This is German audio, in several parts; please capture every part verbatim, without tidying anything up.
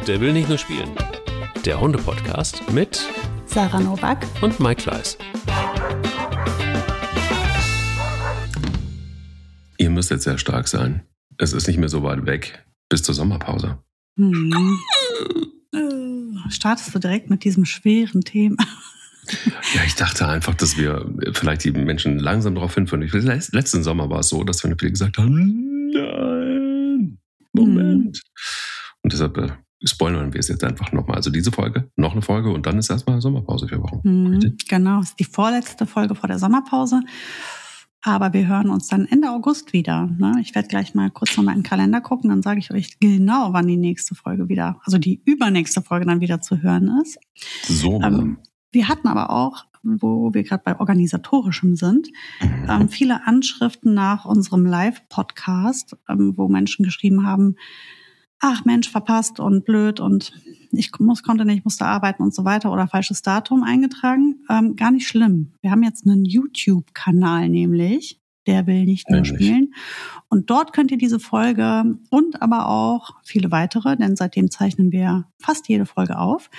Der will nicht nur spielen. Der Hunde-Podcast mit Sarah Novak und Mike Kleiss. Ihr müsst jetzt sehr stark sein. Es ist nicht mehr so weit weg bis zur Sommerpause. Hm. Startest du direkt mit diesem schweren Thema? Ja, ich dachte einfach, dass wir vielleicht die Menschen langsam darauf hinführen. Letzten Sommer war es so, dass wir viele gesagt haben, nein, Moment. Hm. Und deshalb äh, spoilern wir es jetzt einfach nochmal. Also diese Folge, noch eine Folge und dann ist erstmal Sommerpause für Wochen. Hm, genau, das ist die vorletzte Folge vor der Sommerpause. Aber wir hören uns dann Ende August wieder. Ne? Ich werde gleich mal kurz nochmal in den Kalender gucken, dann sage ich euch genau, wann die nächste Folge wieder, also die übernächste Folge dann wieder zu hören ist. So. Ähm, wir hatten aber auch, wo wir gerade bei Organisatorischem sind, mhm. ähm, viele Anschriften nach unserem Live-Podcast, ähm, wo Menschen geschrieben haben, ach Mensch, verpasst und blöd und ich muss, konnte nicht, musste arbeiten und so weiter oder falsches Datum eingetragen. Ähm, gar nicht schlimm. Wir haben jetzt einen YouTube-Kanal nämlich, der will nicht nur spielen. Und dort könnt ihr diese Folge und aber auch viele weitere, denn seitdem zeichnen wir fast jede Folge auf,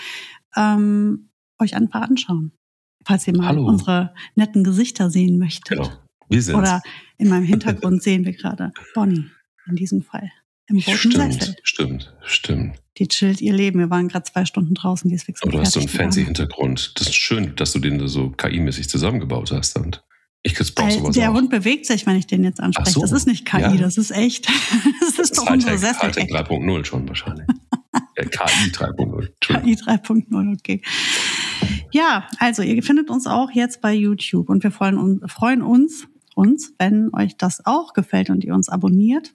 ähm, euch einfach anschauen. Falls ihr mal Hallo. Unsere netten Gesichter sehen möchtet. Genau. Wir sind's. Oder in meinem Hintergrund sehen wir gerade Bonnie in diesem Fall. Im roten stimmt, Sessel. Stimmt, stimmt. Die chillt ihr Leben. Wir waren gerade zwei Stunden draußen, die ist fix. Aber du hast so einen fancy Hintergrund. Das ist schön, dass du den so K I-mäßig zusammengebaut hast. Und ich brauche sowas Der auch. Hund bewegt sich, wenn ich den jetzt anspreche. So, Das ist nicht K I, ja. Das ist echt. Das ist das doch unsere Sessel. Hightech drei Punkt null schon wahrscheinlich. Ja, K I drei Punkt null. K I drei Punkt null, okay. Ja, also ihr findet uns auch jetzt bei YouTube und wir freuen, freuen uns, uns, wenn euch das auch gefällt und ihr uns abonniert.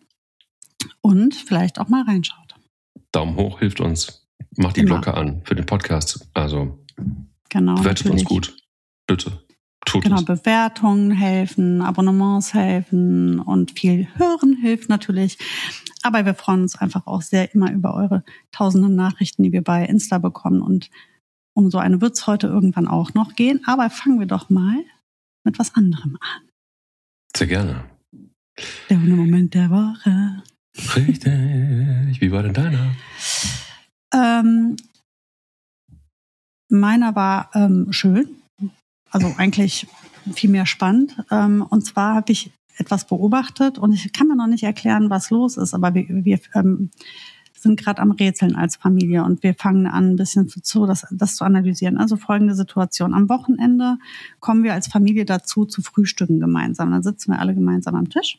Und vielleicht auch mal reinschaut. Daumen hoch hilft uns. Macht die Immer. Glocke an für den Podcast. Also genau, bewertet natürlich. uns gut. Bitte. Tut genau, es. Bewertungen helfen, Abonnements helfen und viel Hören hilft natürlich. Aber wir freuen uns einfach auch sehr immer über eure tausenden Nachrichten, die wir bei Insta bekommen. Und um so eine wird es heute irgendwann auch noch gehen. Aber fangen wir doch mal mit was anderem an. Sehr gerne. Der Hundemoment der Woche. Richtig. Wie war denn deiner? Ähm, meiner war ähm, schön. Also eigentlich viel mehr spannend. Ähm, und zwar habe ich etwas beobachtet und ich kann mir noch nicht erklären, was los ist. Aber wir, wir ähm, sind gerade am Rätseln als Familie und wir fangen an, ein bisschen zu, das, das zu analysieren. Also folgende Situation. Am Wochenende kommen wir als Familie dazu, zu frühstücken gemeinsam. Dann sitzen wir alle gemeinsam am Tisch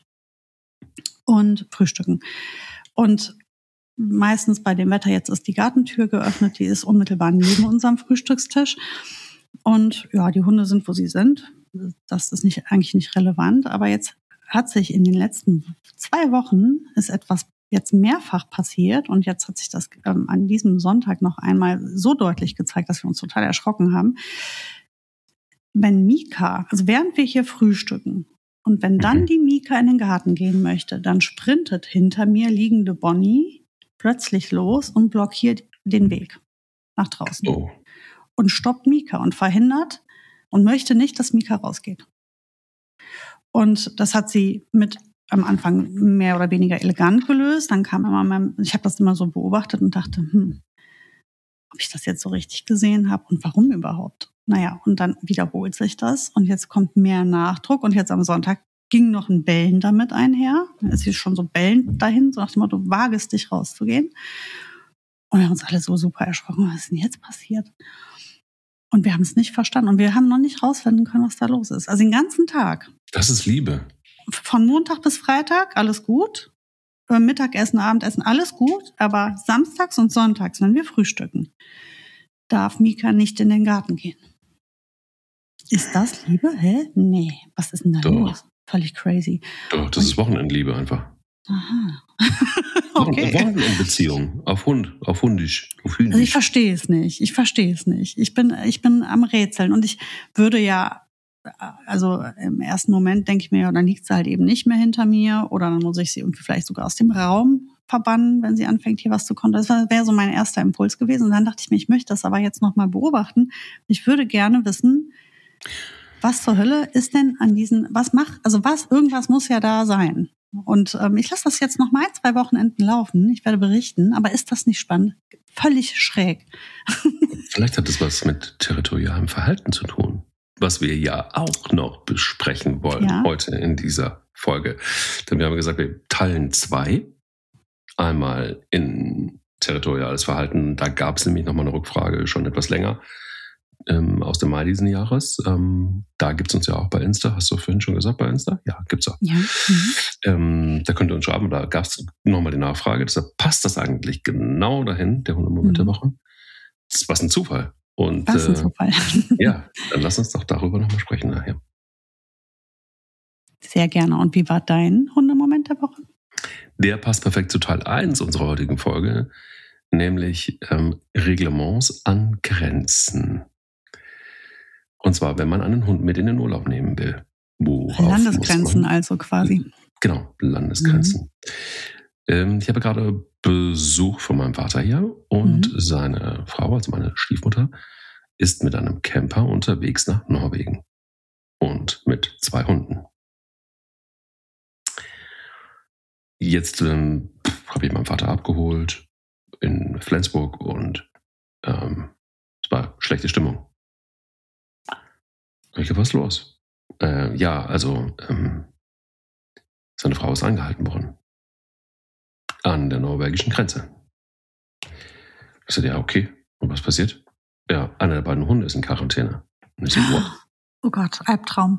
und frühstücken. Und meistens bei dem Wetter, jetzt ist die Gartentür geöffnet, die ist unmittelbar neben unserem Frühstückstisch. Und ja, die Hunde sind, wo sie sind. Das ist nicht, eigentlich nicht relevant. Aber jetzt hat sich in den letzten zwei Wochen ist etwas jetzt mehrfach passiert. Und jetzt hat sich das ähm, an diesem Sonntag noch einmal so deutlich gezeigt, dass wir uns total erschrocken haben. Wenn Mika, also während wir hier frühstücken, und wenn dann die Mika in den Garten gehen möchte, dann sprintet hinter mir liegende Bonnie plötzlich los und blockiert den Weg nach draußen. Oh. Und stoppt Mika und verhindert und möchte nicht, dass Mika rausgeht. Und das hat sie mit am Anfang mehr oder weniger elegant gelöst. Dann kam immer mein, ich habe das immer so beobachtet und dachte, hm, ob ich das jetzt so richtig gesehen habe und warum überhaupt? Naja, und dann wiederholt sich das und jetzt kommt mehr Nachdruck und jetzt am Sonntag ging noch ein Bellen damit einher. Es ist schon so bellend dahin, so nach dem Motto, wagest dich rauszugehen. Und wir haben uns alle so super erschrocken, was ist denn jetzt passiert? Und wir haben es nicht verstanden und wir haben noch nicht rausfinden können, was da los ist. Also den ganzen Tag. Das ist Liebe. Von Montag bis Freitag, alles gut. Mittagessen, Abendessen, alles gut. Aber samstags und sonntags, wenn wir frühstücken, darf Mika nicht in den Garten gehen. Ist das Liebe? Hä? Nee. Was ist denn da Doch. los? Völlig crazy. Doch, das ist Wochenendliebe einfach. Aha. Okay. Okay. Wochenendbeziehung. Auf Hund, auf Hundisch. Auf Hündisch. Also ich verstehe es nicht. Ich verstehe es nicht. Ich bin, ich bin am Rätseln und ich würde ja, also im ersten Moment denke ich mir, ja, dann liegt sie halt eben nicht mehr hinter mir oder dann muss ich sie irgendwie vielleicht sogar aus dem Raum verbannen, wenn sie anfängt, hier was zu kontern. Das wäre so mein erster Impuls gewesen. Und dann dachte ich mir, ich möchte das aber jetzt nochmal beobachten. Ich würde gerne wissen, was zur Hölle ist denn an diesen, was macht, also was, irgendwas muss ja da sein. Und ähm, ich lasse das jetzt noch mal ein, zwei Wochenenden laufen. Ich werde berichten. Aber ist das nicht spannend? Völlig schräg. Vielleicht hat es was mit territorialem Verhalten zu tun, was wir ja auch noch besprechen wollen ja. heute in dieser Folge. Denn wir haben gesagt, wir teilen zwei. Einmal in territoriales Verhalten. Da gab es nämlich nochmal eine Rückfrage, schon etwas länger, ähm, aus dem Mai diesen Jahres. Ähm, da gibt es uns ja auch bei Insta. Hast du vorhin schon gesagt bei Insta? Ja, gibt's auch. Ja. Mhm. Ähm, da könnt ihr uns schreiben. Da gab es nochmal die Nachfrage. Deshalb passt das eigentlich genau dahin, der hundert Moment mhm. der Woche. Das ist was ein Zufall. Und, was ein äh, Zufall. Ja, dann lass uns doch darüber nochmal sprechen nachher. Sehr gerne. Und wie war dein hundert Moment der Woche? Der passt perfekt zu Teil eins unserer heutigen Folge, nämlich ähm, Reglements an Grenzen. Und zwar, wenn man einen Hund mit in den Urlaub nehmen will. Worauf Landesgrenzen also quasi. Genau, Landesgrenzen. Mhm. Ähm, ich habe gerade Besuch von meinem Vater hier und mhm. seine Frau, also meine Stiefmutter, ist mit einem Camper unterwegs nach Norwegen und mit zwei Hunden. Jetzt ähm, habe ich meinen Vater abgeholt in Flensburg und ähm, es war schlechte Stimmung. Ich dachte, was ist los? Äh, ja, also ähm, seine Frau ist angehalten worden. An der norwegischen Grenze. Ich sagte, ja, okay. Und was passiert? Ja, einer der beiden Hunde ist in Quarantäne. Und ich so, what? Oh Gott, Albtraum.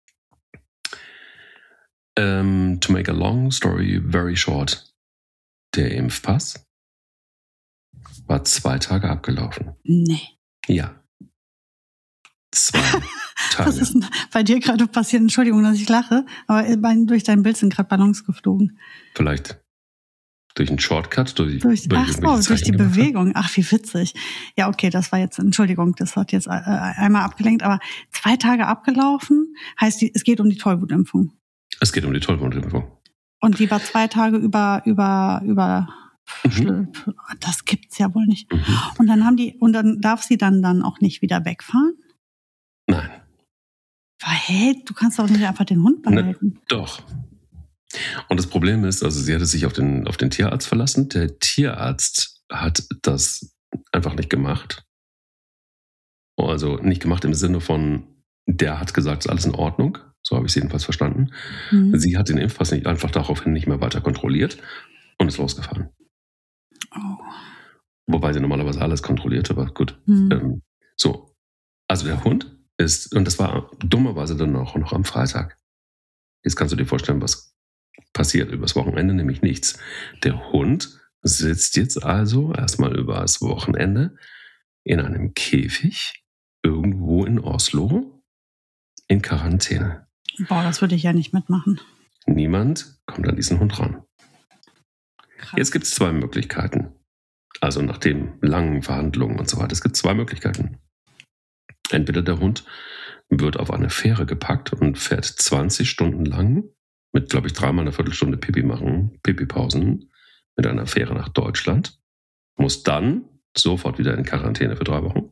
Um, to make a long story very short, der Impfpass war zwei Tage abgelaufen. Nee. Ja. Zwei Tage. Was ist denn bei dir gerade passiert? Entschuldigung, dass ich lache, aber durch dein Bild sind gerade Ballons geflogen. Vielleicht durch einen Shortcut? Durch, durch, ach so, durch die Bewegung. Ach, wie witzig. Ja, okay, das war jetzt, Entschuldigung, das hat jetzt äh, einmal abgelenkt, aber zwei Tage abgelaufen, heißt, die, es geht um die Tollwutimpfung. Es geht um die Tollwutimpfung. Und die war zwei Tage über, über, über, mhm. das gibt's ja wohl nicht. Mhm. Und dann haben die, und dann darf sie dann, dann auch nicht wieder wegfahren? Nein. Hey, du kannst doch nicht einfach den Hund behalten. Na, doch. Und das Problem ist, also sie hatte sich auf den, auf den Tierarzt verlassen. Der Tierarzt hat das einfach nicht gemacht. Also nicht gemacht im Sinne von, der hat gesagt, ist alles in Ordnung. So habe ich es jedenfalls verstanden. Mhm. Sie hat den Impfpass nicht einfach daraufhin nicht mehr weiter kontrolliert und ist losgefahren. Oh. Wobei sie normalerweise alles kontrolliert, aber gut. Mhm. Ähm, so, also der Hund ist, und das war dummerweise dann auch noch am Freitag. Jetzt kannst du dir vorstellen, was passiert übers Wochenende, nämlich nichts. Der Hund sitzt jetzt also erstmal übers Wochenende in einem Käfig irgendwo in Oslo in Quarantäne. Boah, das würde ich ja nicht mitmachen. Niemand kommt an diesen Hund ran. Krass. Jetzt gibt es zwei Möglichkeiten. Also nach den langen Verhandlungen und so weiter. Es gibt zwei Möglichkeiten. Entweder der Hund wird auf eine Fähre gepackt und fährt zwanzig Stunden lang mit, glaube ich, dreimal eine Viertelstunde Pipi machen, Pipi-Pausen, mit einer Fähre nach Deutschland, muss dann sofort wieder in Quarantäne für drei Wochen.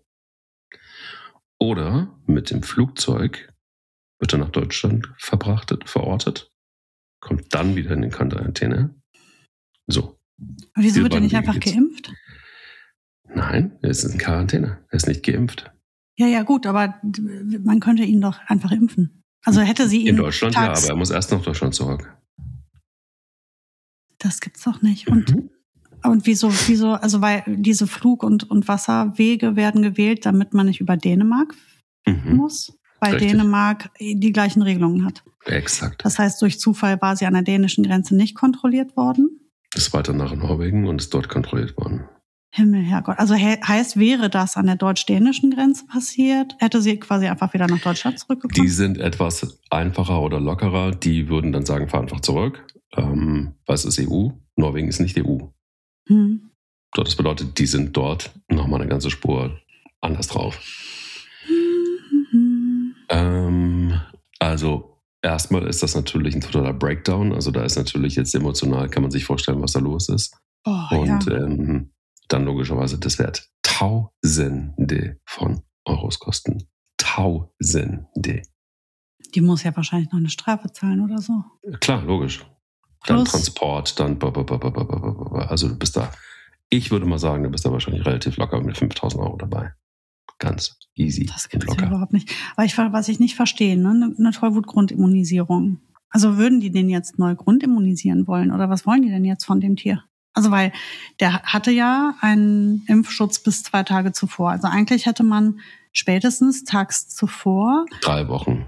Oder mit dem Flugzeug wird er nach Deutschland verbrachtet, verortet, kommt dann wieder in die Quarantäne. So. Aber wieso wird er nicht einfach geimpft? Nein, er ist in Quarantäne. Er ist nicht geimpft. Ja, ja, gut, aber man könnte ihn doch einfach impfen. Also hätte sie ihn... In Deutschland, ja, aber er muss erst nach Deutschland zurück. Das gibt's doch nicht. Und, mhm. und wieso, wieso, also weil diese Flug- und, und Wasserwege werden gewählt, damit man nicht über Dänemark mhm. muss, weil Richtig. Dänemark die gleichen Regelungen hat. Exakt. Das heißt, durch Zufall war sie an der dänischen Grenze nicht kontrolliert worden. Ist weiter nach Norwegen und ist dort kontrolliert worden. Himmel, Herrgott. Also he- heißt, wäre das an der deutsch-dänischen Grenze passiert, hätte sie quasi einfach wieder nach Deutschland zurückgekommen? Die sind etwas einfacher oder lockerer. Die würden dann sagen, fahr einfach zurück. Ähm, weil es ist E U. Norwegen ist nicht E U. Hm. So, das bedeutet, die sind dort nochmal eine ganze Spur anders drauf. Mhm. Ähm, also erstmal ist das natürlich ein totaler Breakdown. Also da ist natürlich jetzt emotional, kann man sich vorstellen, was da los ist. Oh, Und ja. ähm, dann logischerweise, das wird Tausende von Euros kosten. Tausende. Die muss ja wahrscheinlich noch eine Strafe zahlen oder so. Klar, logisch. dann Plus, Transport, dann also du bist da, ich würde mal sagen, du bist da wahrscheinlich relativ locker mit fünftausend Euro dabei. Ganz easy. Das gibt es ja überhaupt nicht. Aber ich, was ich nicht verstehe, ne, eine Tollwut-Grundimmunisierung. Also würden die den jetzt neu grundimmunisieren wollen oder was wollen die denn jetzt von dem Tier? Also weil der hatte ja einen Impfschutz bis zwei Tage zuvor. Also eigentlich hätte man spätestens tags zuvor... Drei Wochen.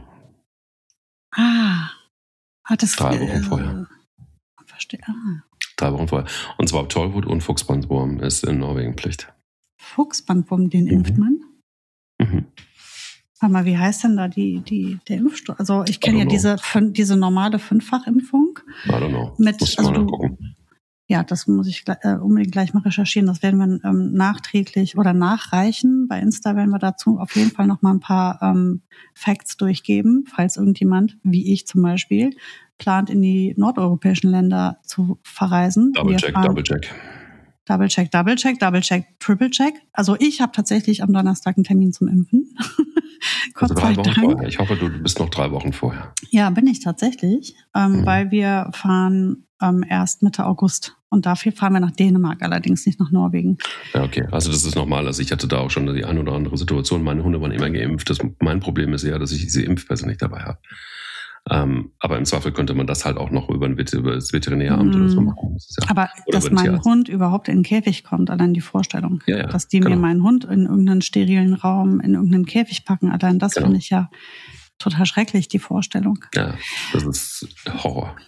Ah, hat es... Drei Wochen äh, vorher. Verstehe. Ah. Drei Wochen vorher. Und zwar Tollwut und Fuchsbandwurm ist in Norwegen Pflicht. Fuchsbandwurm, den mhm. impft man? Mhm. Warte mal, wie heißt denn da die, die, der Impfstoff? Also ich kenne ja diese, diese normale Fünffachimpfung. I don't know. Mit, muss also mal du, gucken. Ja, das muss ich äh, unbedingt gleich mal recherchieren. Das werden wir ähm, nachträglich oder nachreichen. Bei Insta werden wir dazu auf jeden Fall noch mal ein paar ähm, Facts durchgeben, falls irgendjemand, wie ich zum Beispiel, plant, in die nordeuropäischen Länder zu verreisen. Double check, double check. Double check, double check, double check, triple check. Also ich habe tatsächlich am Donnerstag einen Termin zum Impfen. Gott also drei sei Wochen Dank. Vorher. Ich hoffe, du bist noch drei Wochen vorher. Ja, bin ich tatsächlich, ähm, mhm. weil wir fahren ähm, erst Mitte August. Und dafür fahren wir nach Dänemark, allerdings nicht nach Norwegen. Ja, okay. Also das ist normal. Also ich hatte da auch schon die eine oder andere Situation. Meine Hunde waren immer geimpft. Das, mein Problem ist eher, dass ich diese Impfpässe nicht dabei habe. Ähm, aber im Zweifel könnte man das halt auch noch über, ein, über das Veterinäramt mm. oder so machen. Das ist ja, aber dass mein Tierarzt. Hund überhaupt in den Käfig kommt, allein die Vorstellung. Ja, ja, dass die genau. mir meinen Hund in irgendeinen sterilen Raum, in irgendeinen Käfig packen, allein das genau. finde ich ja total schrecklich, die Vorstellung. Ja, das ist Horror.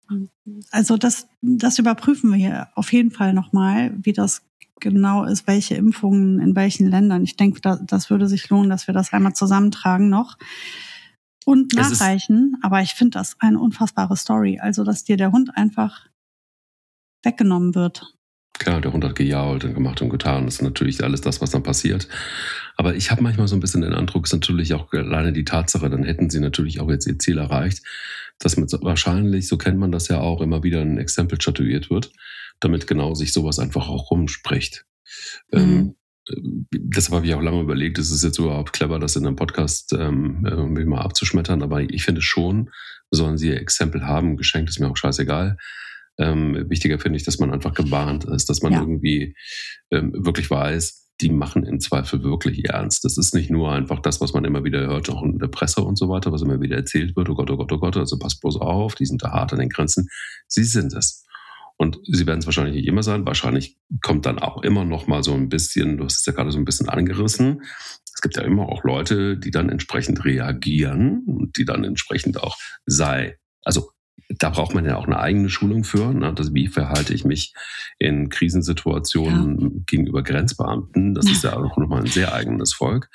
Also das, das überprüfen wir hier auf jeden Fall nochmal, wie das genau ist, welche Impfungen in welchen Ländern. Ich denke, da, das würde sich lohnen, dass wir das einmal zusammentragen noch. Und nachreichen, aber ich finde das eine unfassbare Story. Also, dass dir der Hund einfach weggenommen wird. Klar, der Hund hat gejault und gemacht und getan. Das ist natürlich alles das, was dann passiert. Aber ich habe manchmal so ein bisschen den Eindruck, ist natürlich auch alleine die Tatsache, dann hätten sie natürlich auch jetzt ihr Ziel erreicht, dass mit wahrscheinlich, so kennt man das ja auch, immer wieder ein Exempel statuiert wird, damit genau sich sowas einfach auch rumspricht. Mhm. Ähm, Deshalb habe ich auch lange überlegt, ist es jetzt überhaupt clever, das in einem Podcast ähm, irgendwie mal abzuschmettern, aber ich finde schon, sollen sie Exempel haben, geschenkt ist mir auch scheißegal. Ähm, wichtiger finde ich, dass man einfach gewarnt ist, dass man ja. irgendwie ähm, wirklich weiß, die machen im Zweifel wirklich ernst. Das ist nicht nur einfach das, was man immer wieder hört, auch in der Presse und so weiter, was immer wieder erzählt wird, oh Gott, oh Gott, oh Gott, also passt bloß auf, die sind da hart an den Grenzen. Sie sind es. Und sie werden es wahrscheinlich nicht immer sein. Wahrscheinlich kommt dann auch immer noch mal so ein bisschen, du hast es ja gerade so ein bisschen angerissen. Es gibt ja immer auch Leute, die dann entsprechend reagieren und die dann entsprechend auch sei, also da braucht man ja auch eine eigene Schulung für. Ne? Das, wie verhalte ich mich in Krisensituationen ja. gegenüber Grenzbeamten? Das ist ja auch nochmal ein sehr eigenes Volk.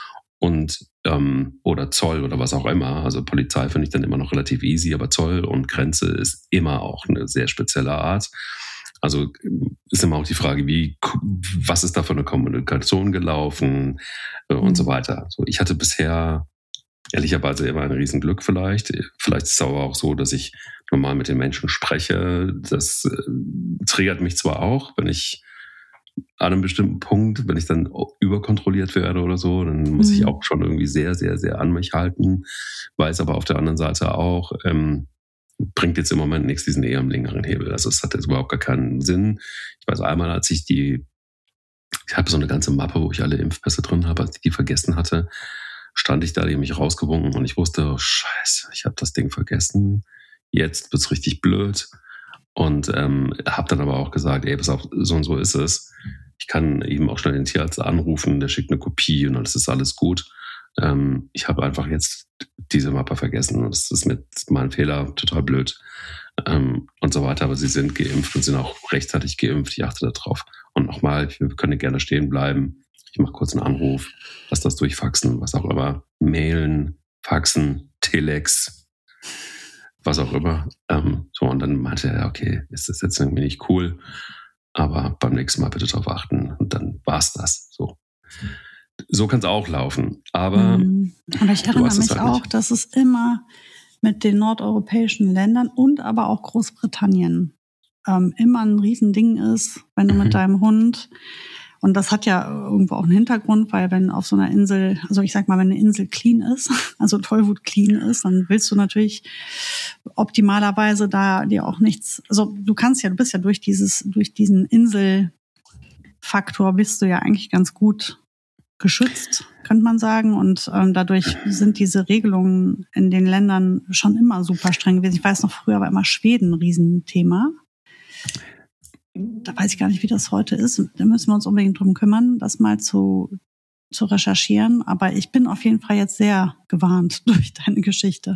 Und ähm, oder Zoll oder was auch immer. Also Polizei finde ich dann immer noch relativ easy, aber Zoll und Grenze ist immer auch eine sehr spezielle Art. Also ist immer auch die Frage, wie, was ist da für eine Kommunikation gelaufen äh, und mhm. so weiter. So, ich hatte bisher ehrlicherweise immer ein Riesenglück vielleicht. Vielleicht ist es aber auch so, dass ich normal mit den Menschen spreche. Das äh, triggert mich zwar auch, wenn ich an einem bestimmten Punkt, wenn ich dann überkontrolliert werde oder so, dann muss mhm. ich auch schon irgendwie sehr, sehr, sehr an mich halten. Weiß aber auf der anderen Seite auch, ähm, bringt jetzt im Moment nichts, diesen eher am längeren Hebel. Also es hat jetzt überhaupt gar keinen Sinn. Ich weiß einmal, als ich die, ich habe so eine ganze Mappe, wo ich alle Impfpässe drin habe, als ich die vergessen hatte, stand ich da, die haben mich rausgewunken und ich wusste, oh, scheiße, ich habe das Ding vergessen. Jetzt wird's richtig blöd. Und ähm, habe dann aber auch gesagt, ey, pass auf, so und so ist es. Ich kann eben auch schnell den Tierarzt anrufen, der schickt eine Kopie und das ist alles gut. Ähm, ich habe einfach jetzt diese Mappe vergessen und das ist mit meinem Fehler total blöd ähm, und so weiter. Aber sie sind geimpft und sind auch rechtzeitig geimpft. Ich achte da drauf. Und nochmal, wir können gerne stehen bleiben. Ich mache kurz einen Anruf, lass das durchfaxen, was auch immer. Mailen, faxen, Telex, was auch immer. Ähm, so, und dann meinte er, okay, ist das jetzt irgendwie nicht cool, aber beim nächsten Mal bitte drauf achten. Und dann war's das. So, so kann es auch laufen. Aber, mhm. aber ich erinnere mich halt auch, nicht. Dass es immer mit den nordeuropäischen Ländern und aber auch Großbritannien ähm, immer ein Riesending ist, wenn du mhm. mit deinem Hund Und das hat ja irgendwo auch einen Hintergrund, weil wenn auf so einer Insel, also ich sag mal, wenn eine Insel clean ist, also Tollwut clean ist, dann willst du natürlich optimalerweise da dir auch nichts, also du kannst ja, du bist ja durch dieses, durch diesen Inselfaktor bist du ja eigentlich ganz gut geschützt, könnte man sagen. Und ähm, dadurch sind diese Regelungen in den Ländern schon immer super streng gewesen. Ich weiß noch, früher war immer Schweden ein Riesenthema. Da weiß ich gar nicht, wie das heute ist. Da müssen wir uns unbedingt drum kümmern, das mal zu, zu recherchieren. Aber ich bin auf jeden Fall jetzt sehr gewarnt durch deine Geschichte.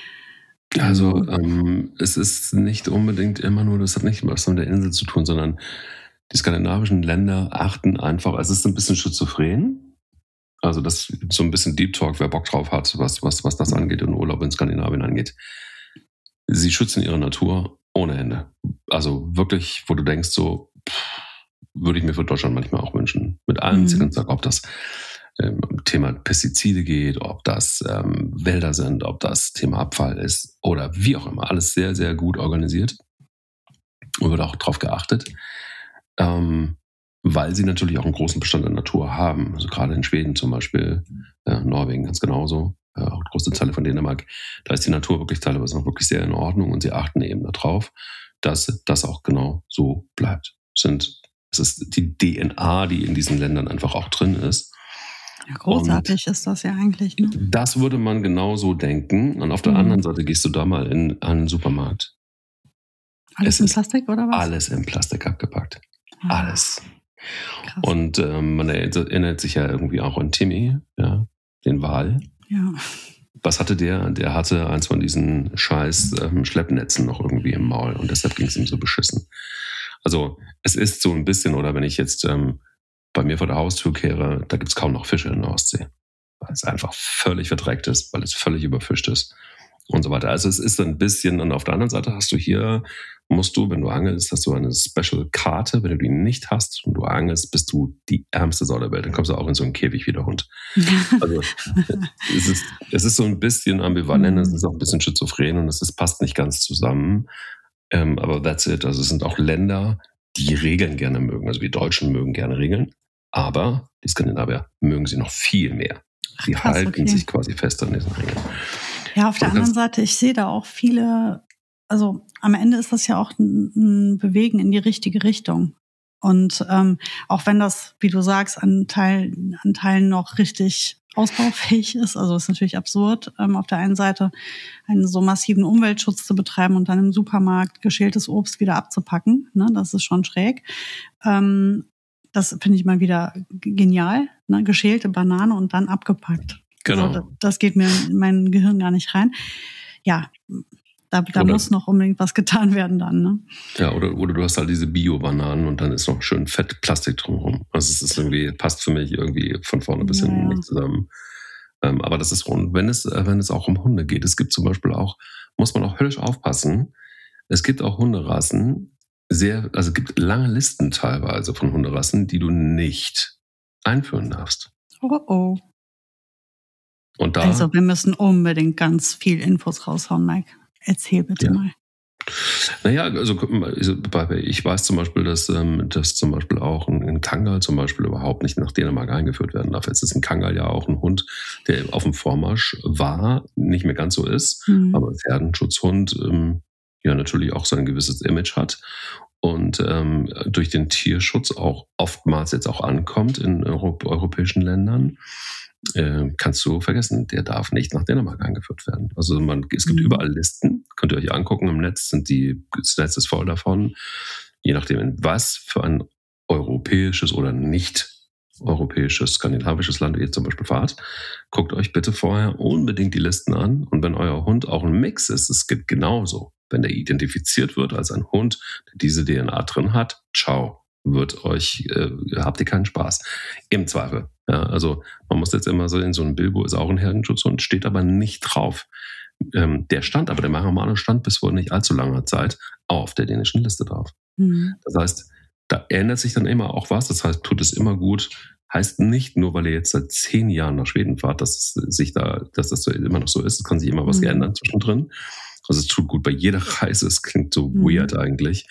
Also ähm, es ist nicht unbedingt immer nur, das hat nicht was mit der Insel zu tun, sondern die skandinavischen Länder achten einfach, also es ist ein bisschen schizophren. Also das ist so ein bisschen Deep Talk, wer Bock drauf hat, was, was, was das angeht und Urlaub in Skandinavien angeht. Sie schützen ihre Natur ohne Ende. Also wirklich, wo du denkst, so pff, würde ich mir für Deutschland manchmal auch wünschen. Mit allem Ziel und Sack, ob das ähm, Thema Pestizide geht, ob das ähm, Wälder sind, ob das Thema Abfall ist oder wie auch immer. Alles sehr, sehr gut organisiert und wird auch drauf geachtet. Ähm, weil sie natürlich auch einen großen Bestand an Natur haben. Also gerade in Schweden zum Beispiel, äh, Norwegen ganz genauso, äh, auch große Teile von Dänemark. Da ist die Natur wirklich teilweise noch wirklich sehr in Ordnung und sie achten eben darauf, dass das auch genau so bleibt. Sind, es ist die D N A, die in diesen Ländern einfach auch drin ist. Ja, großartig und ist das ja eigentlich. Ne? Das würde man genauso denken. Und auf der mhm. anderen Seite gehst du da mal in einen Supermarkt. Alles es in Plastik oder was? Alles in Plastik abgepackt. Ah. Alles. Krass. Und ähm, man erinnert sich ja irgendwie auch an Timmy, ja, den Wal. Ja. Was hatte der? Der hatte eins von diesen scheiß ähm, Schleppnetzen noch irgendwie im Maul und deshalb ging es ihm so beschissen. Also es ist so ein bisschen, oder wenn ich jetzt ähm, bei mir vor der Haustür kehre, da gibt es kaum noch Fische in der Ostsee, weil es einfach völlig verdreckt ist, weil es völlig überfischt ist und so weiter. Also es ist ein bisschen, und auf der anderen Seite hast du hier, musst du, wenn du angelst, hast du eine Special-Karte. Wenn du die nicht hast und du angelst, bist du die ärmste Sau der Welt. Dann kommst du auch in so einen Käfig wie der Hund. Also es ist, es ist so ein bisschen ambivalent, es ist auch ein bisschen schizophren und es ist, passt nicht ganz zusammen. Ähm, aber that's it. Also es sind auch Länder, die Regeln gerne mögen. Also wir Deutschen mögen gerne Regeln, aber die Skandinavier mögen sie noch viel mehr. Sie Ach, krass, halten okay. sich quasi fest an diesen Regeln. Ja, auf der anderen Seite, ich sehe da auch viele, also am Ende ist das ja auch ein, ein Bewegen in die richtige Richtung. Und ähm, auch wenn das, wie du sagst, an, Teil, an Teilen noch richtig ausbaufähig ist, also ist natürlich absurd, ähm, auf der einen Seite einen so massiven Umweltschutz zu betreiben und dann im Supermarkt geschältes Obst wieder abzupacken, ne, das ist schon schräg. Ähm, das finde ich mal wieder genial, ne, geschälte Banane und dann abgepackt. Genau. Also, das geht mir in mein Gehirn gar nicht rein. Ja, da, da muss noch unbedingt was getan werden dann. Ne? Ja, oder, oder du hast halt diese Bio-Bananen und dann ist noch schön fett Plastik drumherum. Also es ist irgendwie, passt für mich irgendwie von vorne bis hinten ja, ja. nicht zusammen. Ähm, aber das ist rund. Wenn es, wenn es auch um Hunde geht, es gibt zum Beispiel auch, muss man auch höllisch aufpassen, es gibt auch Hunderassen, sehr, also es gibt lange Listen teilweise von Hunderassen, die du nicht einführen darfst. Oh oh. Und da, also wir müssen unbedingt ganz viel Infos raushauen, Mike. Erzähl bitte ja. mal. Naja, also ich weiß zum Beispiel, dass, dass zum Beispiel auch ein Kangal zum Beispiel überhaupt nicht nach Dänemark eingeführt werden darf. Jetzt ist ein Kangal ja auch ein Hund, der auf dem Vormarsch war, nicht mehr ganz so ist, mhm. aber als Herdenschutzhund ähm, ja natürlich auch so ein gewisses Image hat und ähm, durch den Tierschutz auch oftmals jetzt auch ankommt in Europ- europäischen Ländern. Äh, kannst du vergessen, der darf nicht nach Dänemark eingeführt werden. Also man, es gibt mhm. überall Listen, könnt ihr euch angucken im Netz, sind die, das Netz ist voll davon, je nachdem in was für ein europäisches oder nicht europäisches, skandinavisches Land ihr zum Beispiel fahrt, guckt euch bitte vorher unbedingt die Listen an und wenn euer Hund auch ein Mix ist, es gibt genauso, wenn der identifiziert wird als ein Hund, der diese D N A drin hat, ciao, wird euch, äh, habt ihr keinen Spaß. Im Zweifel. Ja, also man muss jetzt immer so in so einem Bilbo ist auch ein Herdenschutzhund, steht aber nicht drauf. Ähm, der stand, aber der Mahamano stand bis vor nicht allzu langer Zeit auf der dänischen Liste drauf. Mhm. Das heißt, da ändert sich dann immer auch was. Das heißt, tut es immer gut. Heißt nicht nur, weil ihr jetzt seit zehn Jahren nach Schweden fahrt, dass es sich da, dass das so immer noch so ist. Es kann sich immer was mhm. geändern zwischendrin. Also es tut gut bei jeder Reise. Es klingt so mhm. weird eigentlich.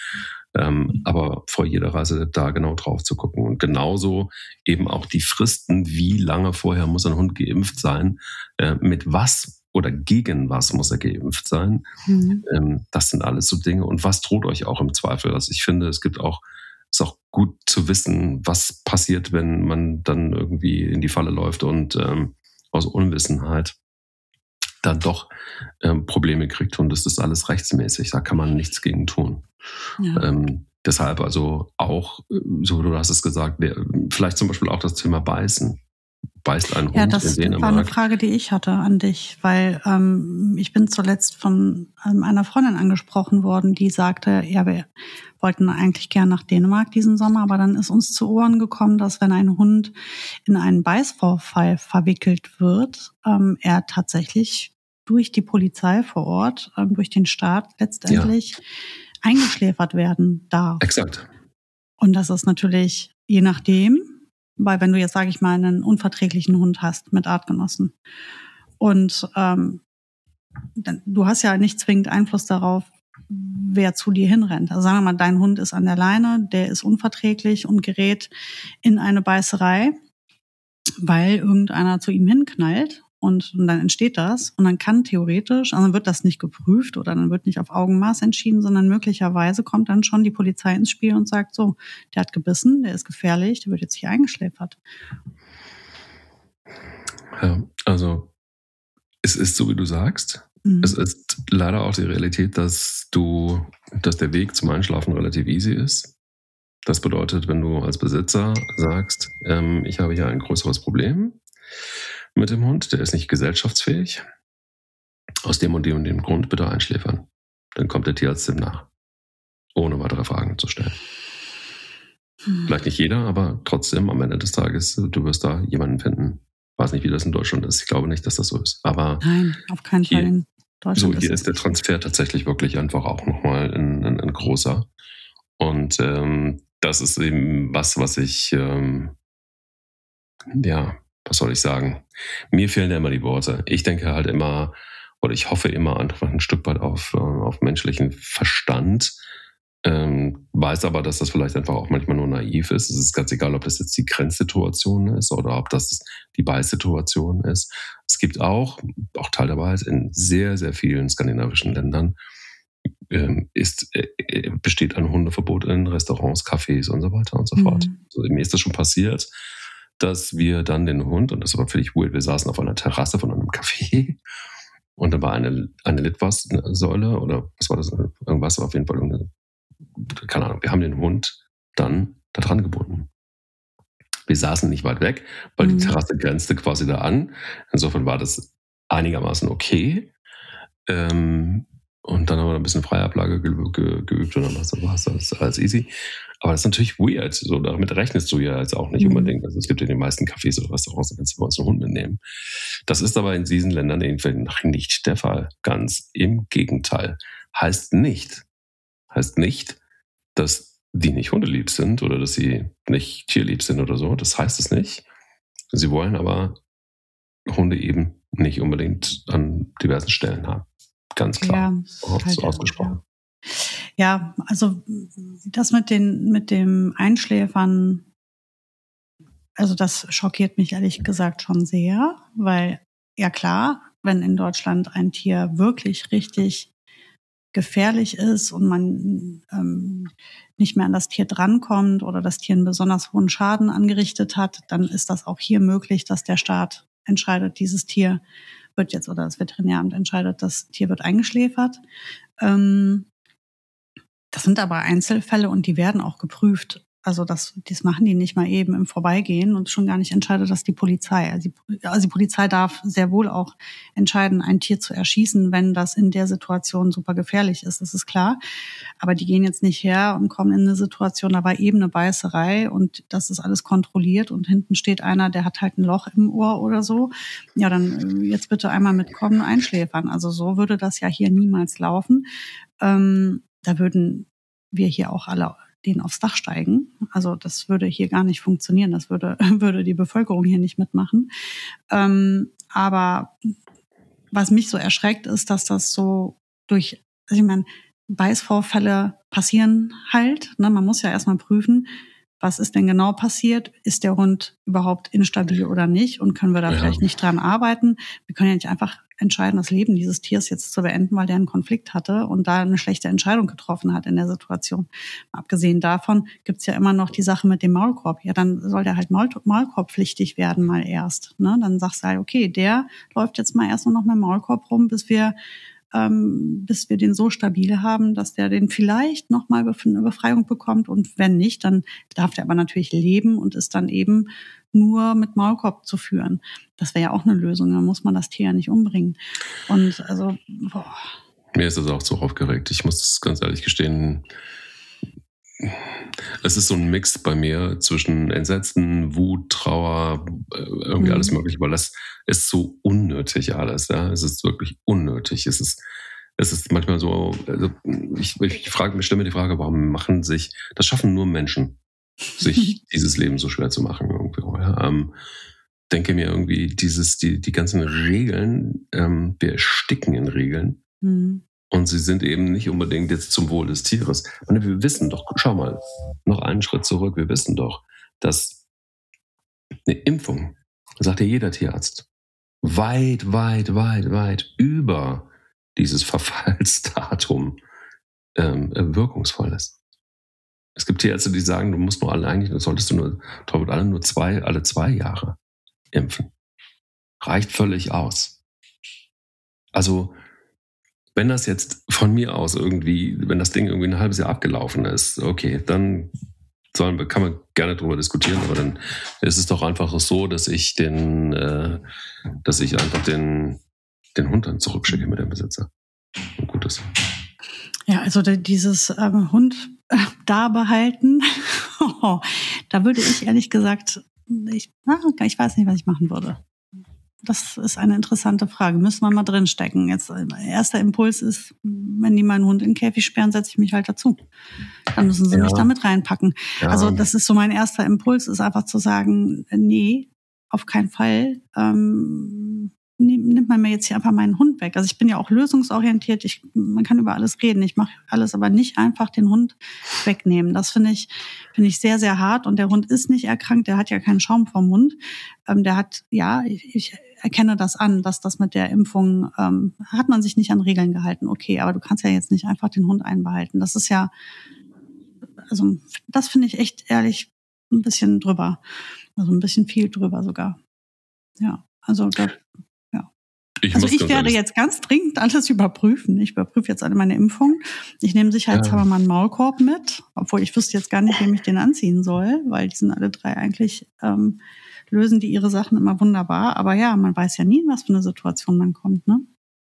Ähm, aber vor jeder Reise da genau drauf zu gucken. Und genauso eben auch die Fristen, wie lange vorher muss ein Hund geimpft sein, äh, mit was oder gegen was muss er geimpft sein. Mhm. Ähm, das sind alles so Dinge. Und was droht euch auch im Zweifel? Also ich finde, es gibt auch, ist auch gut zu wissen, was passiert, wenn man dann irgendwie in die Falle läuft und ähm, aus Unwissenheit dann doch ähm, Probleme kriegt, und das ist alles rechtsmäßig, da kann man nichts gegen tun. Ja. Ähm, deshalb also auch, so du hast es gesagt, vielleicht zum Beispiel auch das Thema Beißen. Beißt ein Hund ja, das in Dänemark? War eine Frage, die ich hatte an dich, weil ähm, ich bin zuletzt von ähm, einer Freundin angesprochen worden, die sagte, ja, wir wollten eigentlich gern nach Dänemark diesen Sommer, aber dann ist uns zu Ohren gekommen, dass wenn ein Hund in einen Beißvorfall verwickelt wird, ähm, er tatsächlich durch die Polizei vor Ort, ähm, durch den Staat letztendlich ja. eingeschläfert werden darf. Exakt. Und das ist natürlich je nachdem, weil wenn du jetzt, sage ich mal, einen unverträglichen Hund hast mit Artgenossen und ähm, dann, du hast ja nicht zwingend Einfluss darauf, wer zu dir hinrennt. Also sagen wir mal, dein Hund ist an der Leine, der ist unverträglich und gerät in eine Beißerei, weil irgendeiner zu ihm hinknallt. Und, und dann entsteht das und dann kann theoretisch, also dann wird das nicht geprüft oder dann wird nicht auf Augenmaß entschieden, sondern möglicherweise kommt dann schon die Polizei ins Spiel und sagt so, der hat gebissen, der ist gefährlich, der wird jetzt hier eingeschläfert. Ja, also es ist so, wie du sagst. Mhm. Es ist leider auch die Realität, dass du, dass der Weg zum Einschlafen relativ easy ist. Das bedeutet, wenn du als Besitzer sagst, ähm, ich habe hier ein größeres Problem mit dem Hund, der ist nicht gesellschaftsfähig, aus dem und dem und dem Grund bitte einschläfern. Dann kommt der Tierarzt dem nach, ohne weitere Fragen zu stellen. Hm. Vielleicht nicht jeder, aber trotzdem am Ende des Tages, du wirst da jemanden finden. Ich weiß nicht, wie das in Deutschland ist. Ich glaube nicht, dass das so ist. Aber nein, auf keinen hier, Fall in Deutschland. So, hier ist, ist der Transfer tatsächlich wirklich einfach auch nochmal ein, ein, ein großer. Und ähm, das ist eben was, was ich, ähm, ja, was soll ich sagen? Mir fehlen ja immer die Worte. Ich denke halt immer, oder ich hoffe immer einfach ein Stück weit auf, auf menschlichen Verstand. Ähm, weiß aber, dass das vielleicht einfach auch manchmal nur naiv ist. Es ist ganz egal, ob das jetzt die Grenzsituation ist oder ob das die Beißsituation ist. Es gibt auch, auch Teil der Wahrheit, in sehr, sehr vielen skandinavischen Ländern ähm, ist, äh, besteht ein Hundeverbot in Restaurants, Cafés und so weiter und so fort. Mhm. Also, mir ist das schon passiert, dass wir dann den Hund, und das war völlig weird, wir saßen auf einer Terrasse von einem Café und da war eine, eine Litfaßsäule oder was war das, irgendwas, auf jeden Fall, eine, keine Ahnung, wir haben den Hund dann da dran gebunden. Wir saßen nicht weit weg, weil mhm. die Terrasse grenzte quasi da an. Insofern war das einigermaßen okay. Ähm, und dann haben wir ein bisschen Freiablage ge- ge- geübt und dann war es alles, alles easy. Aber das ist natürlich weird. So, damit rechnest du ja jetzt auch nicht mhm. unbedingt. Also es gibt in den meisten Cafés oder Restaurants, da kannst du bei uns einen Hund mitnehmen. Das ist aber in diesen Ländern nicht der Fall. Ganz im Gegenteil. Heißt nicht, heißt nicht, dass die nicht hundelieb sind oder dass sie nicht tierlieb sind oder so. Das heißt es nicht. Sie wollen aber Hunde eben nicht unbedingt an diversen Stellen haben. Ganz klar. Ja, halt ausgesprochen. Ja, also das mit den mit dem Einschläfern, also das schockiert mich ehrlich gesagt schon sehr, weil ja klar, wenn in Deutschland ein Tier wirklich richtig gefährlich ist und man ähm, nicht mehr an das Tier drankommt oder das Tier einen besonders hohen Schaden angerichtet hat, dann ist das auch hier möglich, dass der Staat entscheidet, dieses Tier wird jetzt, oder das Veterinäramt entscheidet, das Tier wird eingeschläfert. Ähm, das sind aber Einzelfälle und die werden auch geprüft. Also das, das machen die nicht mal eben im Vorbeigehen und schon gar nicht entscheidet das die Polizei. Also die, also die Polizei darf sehr wohl auch entscheiden, ein Tier zu erschießen, wenn das in der Situation super gefährlich ist, das ist klar. Aber die gehen jetzt nicht her und kommen in eine Situation, da war eben eine Beißerei und das ist alles kontrolliert und hinten steht einer, der hat halt ein Loch im Ohr oder so. Ja, dann jetzt bitte einmal mitkommen, einschläfern. Also so würde das ja hier niemals laufen. Ähm, da würden wir hier auch alle denen aufs Dach steigen. Also das würde hier gar nicht funktionieren. Das würde, würde die Bevölkerung hier nicht mitmachen. Ähm, aber was mich so erschreckt, ist, dass das so durch, also ich meine, Beißvorfälle passieren halt. Ne? Man muss ja erstmal prüfen, was ist denn genau passiert? Ist der Hund überhaupt instabil oder nicht? Und können wir da ja. vielleicht nicht dran arbeiten? Wir können ja nicht einfach entscheiden, das Leben dieses Tiers jetzt zu beenden, weil der einen Konflikt hatte und da eine schlechte Entscheidung getroffen hat in der Situation. Abgesehen davon gibt's ja immer noch die Sache mit dem Maulkorb. Ja, dann soll der halt Maul- Maulkorbpflichtig werden mal erst. Ne? Dann sagst du halt, okay, der läuft jetzt mal erst nur noch mit dem Maulkorb rum, bis wir Ähm, bis wir den so stabil haben, dass der den vielleicht nochmal eine Befreiung bekommt. Und wenn nicht, dann darf der aber natürlich leben und ist dann eben nur mit Maulkorb zu führen. Das wäre ja auch eine Lösung, dann muss man das Tier ja nicht umbringen. Und also, boah. Mir ist das auch zu aufgeregt. Ich muss ganz ehrlich gestehen, es ist so ein Mix bei mir zwischen Entsetzen, Wut, Trauer, irgendwie mhm. alles Mögliche, weil das ist so unnötig alles. Ja? Es ist wirklich unnötig. Es ist, es ist manchmal so, also ich, ich frage mich, stelle mir die Frage, warum machen sich, das schaffen nur Menschen, sich dieses Leben so schwer zu machen. Irgendwie, ja? ähm, denke mir irgendwie, dieses, die, die ganzen Regeln, ähm, wir ersticken in Regeln. Mhm. Und sie sind eben nicht unbedingt jetzt zum Wohl des Tieres. Und wir wissen doch, schau mal, noch einen Schritt zurück, wir wissen doch, dass eine Impfung, sagt ja jeder Tierarzt, weit, weit, weit, weit über dieses Verfallsdatum ähm, wirkungsvoll ist. Es gibt Tierärzte, die sagen, du musst nur alle, eigentlich solltest du nur, alle nur zwei, alle zwei Jahre impfen. Reicht völlig aus. Also, wenn das jetzt von mir aus irgendwie, wenn das Ding irgendwie ein halbes Jahr abgelaufen ist, okay, dann sollen, kann man gerne drüber diskutieren, aber dann ist es doch einfach so, dass ich den, äh, dass ich einfach den, den Hund dann zurückschicke mit dem Besitzer. Und gut ist. Ja, also dieses ähm, Hund äh, da behalten, oh, da würde ich ehrlich gesagt, ich, na, ich weiß nicht, was ich machen würde. Das ist eine interessante Frage. Müssen wir mal drinstecken. Jetzt, erster Impuls ist, wenn die meinen Hund in den Käfig sperren, setze ich mich halt dazu. Dann müssen sie ja. mich da mit reinpacken. Ja. Also das ist so mein erster Impuls, ist einfach zu sagen, nee, auf keinen Fall. Ähm, nimmt man mir jetzt hier einfach meinen Hund weg. Also ich bin ja auch lösungsorientiert. Ich, man kann über alles reden. Ich mache alles, aber nicht einfach den Hund wegnehmen. Das finde ich, finde ich sehr, sehr hart. Und der Hund ist nicht erkrankt. Der hat ja keinen Schaum vom Mund. Ähm, der hat, ja, ich, ich erkenne das an, dass das mit der Impfung, ähm, hat man sich nicht an Regeln gehalten. Okay, aber du kannst ja jetzt nicht einfach den Hund einbehalten. Das ist ja, also das finde ich echt ehrlich ein bisschen drüber. Also ein bisschen viel drüber sogar. Ja, also da, ja. Ich also ich werde jetzt ganz dringend alles überprüfen. Ich überprüfe jetzt alle meine Impfungen. Ich nehme sicherheitshalber ja. mal einen Maulkorb mit, obwohl ich wüsste jetzt gar nicht, wem ich den anziehen soll, weil die sind alle drei eigentlich, ähm, lösen die ihre Sachen immer wunderbar. Aber ja, man weiß ja nie, in was für eine Situation man kommt, ne?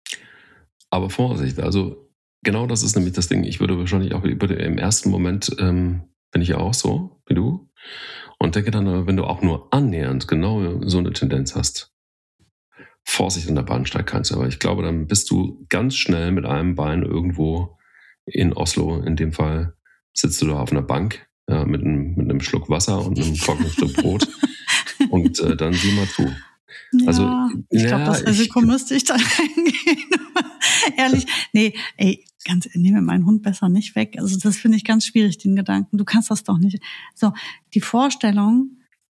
Aber Vorsicht, also genau das ist nämlich das Ding. Ich würde wahrscheinlich auch im ersten Moment, ähm, bin ich ja auch so, wie du, und denke dann, wenn du auch nur annähernd genau so eine Tendenz hast, Vorsicht an der Bahnsteig kannst du. Aber ich glaube, dann bist du ganz schnell mit einem Bein irgendwo in Oslo, in dem Fall, sitzt du da auf einer Bank ja, mit, einem, mit einem Schluck Wasser und einem trockenen Stück Brot. Und äh, dann sieh mal zu. Ja, also, ich ja, glaube, das Risiko ich, müsste ich dann eingehen. Ehrlich, nee, ey, ganz, nehme meinen Hund besser nicht weg. Also das finde ich ganz schwierig, den Gedanken. Du kannst das doch nicht. So, die Vorstellung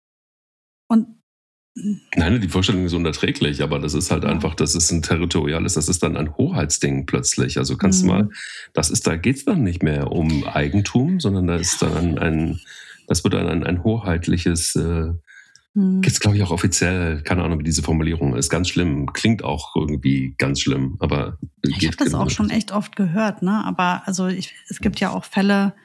und Nein, die Vorstellung ist unerträglich, aber das ist halt ja. einfach, das ist ein territoriales, das ist dann ein Hoheitsding plötzlich. Also kannst mhm. du mal, das ist, da geht's dann nicht mehr um Eigentum, sondern da ist dann ein, ein das wird dann ein, ein hoheitliches, äh, mhm. gibt's glaube ich auch offiziell, keine Ahnung, wie diese Formulierung ist, ganz schlimm, klingt auch irgendwie ganz schlimm, aber ich geht habe das auch schon echt oft gehört, ne? Aber also ich, es gibt ja auch Fälle,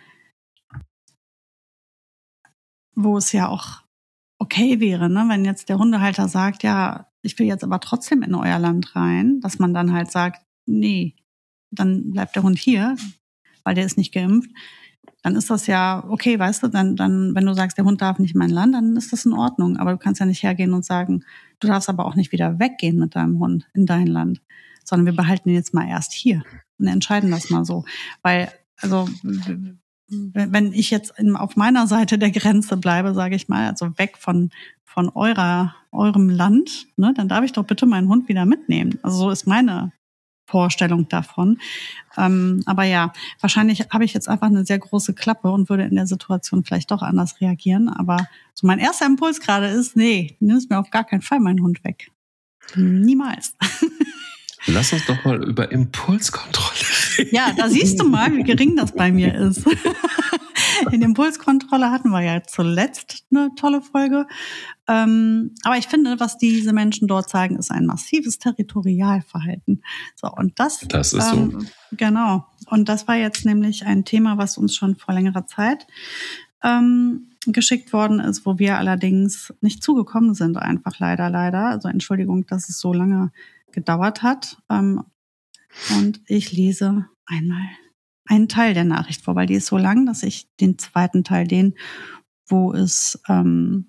wo es ja auch okay wäre, ne, wenn jetzt der Hundehalter sagt, ja, ich will jetzt aber trotzdem in euer Land rein, dass man dann halt sagt, nee, dann bleibt der Hund hier, weil der ist nicht geimpft. Dann ist das ja okay, weißt du, dann, dann, wenn du sagst, der Hund darf nicht in mein Land, dann ist das in Ordnung. Aber du kannst ja nicht hergehen und sagen, du darfst aber auch nicht wieder weggehen mit deinem Hund in dein Land, sondern wir behalten ihn jetzt mal erst hier und entscheiden das mal so. Weil, also, wenn ich jetzt auf meiner Seite der Grenze bleibe, sage ich mal, also weg von von eurer eurem Land, ne, dann darf ich doch bitte meinen Hund wieder mitnehmen. Also so ist meine Vorstellung davon. Ähm, aber ja, wahrscheinlich habe ich jetzt einfach eine sehr große Klappe und würde in der Situation vielleicht doch anders reagieren. Aber so mein erster Impuls gerade ist, nee, nimm mir auf gar keinen Fall meinen Hund weg. Niemals. Lass uns doch mal über Impulskontrolle reden. Ja, da siehst du mal, wie gering das bei mir ist. In Impulskontrolle hatten wir ja zuletzt eine tolle Folge. Ähm, aber ich finde, was diese Menschen dort zeigen, ist ein massives Territorialverhalten. So, und das, das ist ähm, so. Genau. Und das war jetzt nämlich ein Thema, was uns schon vor längerer Zeit ähm, geschickt worden ist, wo wir allerdings nicht zugekommen sind, einfach leider, leider. Also Entschuldigung, dass es so lange gedauert hat. Ähm, und ich lese einmal einen Teil der Nachricht vor, weil die ist so lang, dass ich den zweiten Teil, den, wo es ähm,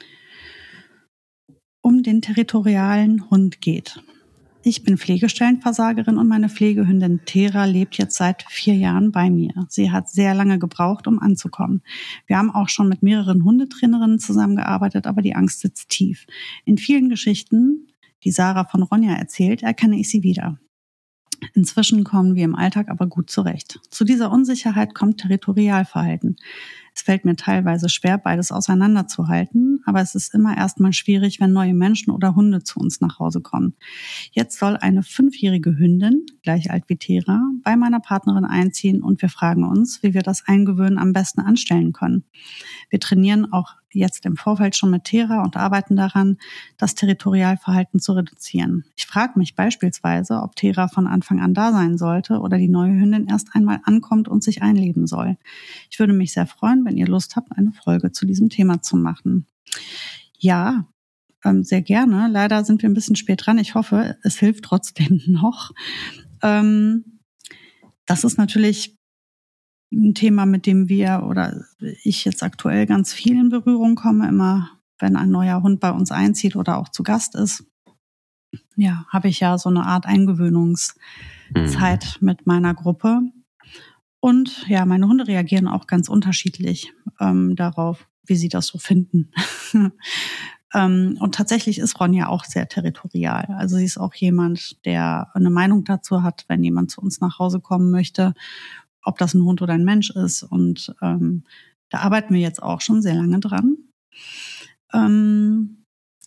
um den territorialen Hund geht. Ich bin Pflegestellenversagerin und meine Pflegehündin Tera lebt jetzt seit vier Jahren bei mir. Sie hat sehr lange gebraucht, um anzukommen. Wir haben auch schon mit mehreren Hundetrainerinnen zusammengearbeitet, aber die Angst sitzt tief. In vielen Geschichten, die Sarah von Ronja erzählt, erkenne ich sie wieder. Inzwischen kommen wir im Alltag aber gut zurecht. Zu dieser Unsicherheit kommt Territorialverhalten. Es fällt mir teilweise schwer, beides auseinanderzuhalten, aber es ist immer erstmal schwierig, wenn neue Menschen oder Hunde zu uns nach Hause kommen. Jetzt soll eine fünfjährige Hündin, gleich alt wie Tera, bei meiner Partnerin einziehen und wir fragen uns, wie wir das Eingewöhnen am besten anstellen können. Wir trainieren auch jetzt im Vorfeld schon mit Tera und arbeiten daran, das Territorialverhalten zu reduzieren. Ich frage mich beispielsweise, ob Tera von Anfang an da sein sollte oder die neue Hündin erst einmal ankommt und sich einleben soll. Ich würde mich sehr freuen, wenn ihr Lust habt, eine Folge zu diesem Thema zu machen. Ja, ähm, sehr gerne. Leider sind wir ein bisschen spät dran. Ich hoffe, es hilft trotzdem noch. Ähm, das ist natürlich ein Thema, mit dem wir oder ich jetzt aktuell ganz viel in Berührung komme, immer wenn ein neuer Hund bei uns einzieht oder auch zu Gast ist. Ja, habe ich ja so eine Art Eingewöhnungszeit mhm. mit meiner Gruppe. Und ja, meine Hunde reagieren auch ganz unterschiedlich ähm, darauf, wie sie das so finden. ähm, und tatsächlich ist Ronja auch sehr territorial. Also sie ist auch jemand, der eine Meinung dazu hat, wenn jemand zu uns nach Hause kommen möchte, ob das ein Hund oder ein Mensch ist. Und ähm, da arbeiten wir jetzt auch schon sehr lange dran. Ähm,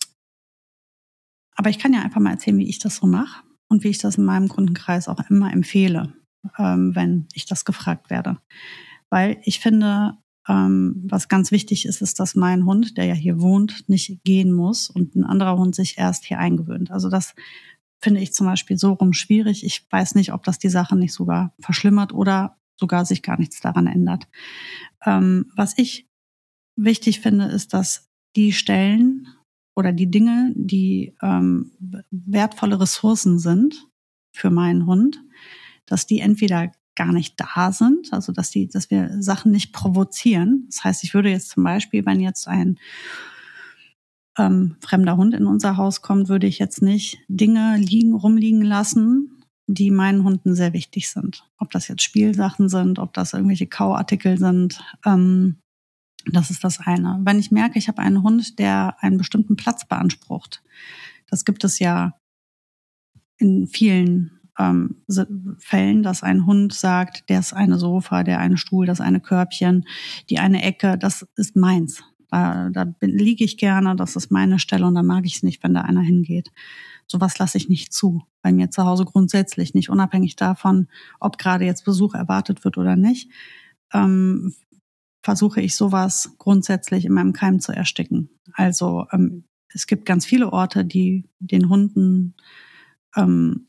aber ich kann ja einfach mal erzählen, wie ich das so mache und wie ich das in meinem Kundenkreis auch immer empfehle, ähm, wenn ich das gefragt werde. Weil ich finde, ähm, was ganz wichtig ist, ist, dass mein Hund, der ja hier wohnt, nicht gehen muss und ein anderer Hund sich erst hier eingewöhnt. Also das finde ich zum Beispiel so rum schwierig. Ich weiß nicht, ob das die Sache nicht sogar verschlimmert oder sogar sich gar nichts daran ändert. Ähm, was ich wichtig finde, ist, dass die Stellen oder die Dinge, die ähm, wertvolle Ressourcen sind für meinen Hund, dass die entweder gar nicht da sind, also dass die, dass wir Sachen nicht provozieren. Das heißt, ich würde jetzt zum Beispiel, wenn jetzt ein ähm, fremder Hund in unser Haus kommt, würde ich jetzt nicht Dinge liegen, rumliegen lassen, die meinen Hunden sehr wichtig sind. Ob das jetzt Spielsachen sind, ob das irgendwelche Kauartikel sind, ähm, das ist das eine. Wenn ich merke, ich habe einen Hund, der einen bestimmten Platz beansprucht, das gibt es ja in vielen ähm, Fällen, dass ein Hund sagt, der ist eine Sofa, der eine Stuhl, das eine Körbchen, die eine Ecke, das ist meins. Da, da liege ich gerne, das ist meine Stelle und da mag ich es nicht, wenn da einer hingeht. Sowas lasse ich nicht zu, bei mir zu Hause grundsätzlich nicht, unabhängig davon, ob gerade jetzt Besuch erwartet wird oder nicht, ähm, versuche ich sowas grundsätzlich in meinem Keim zu ersticken. Also ähm, es gibt ganz viele Orte, die den Hunden ähm,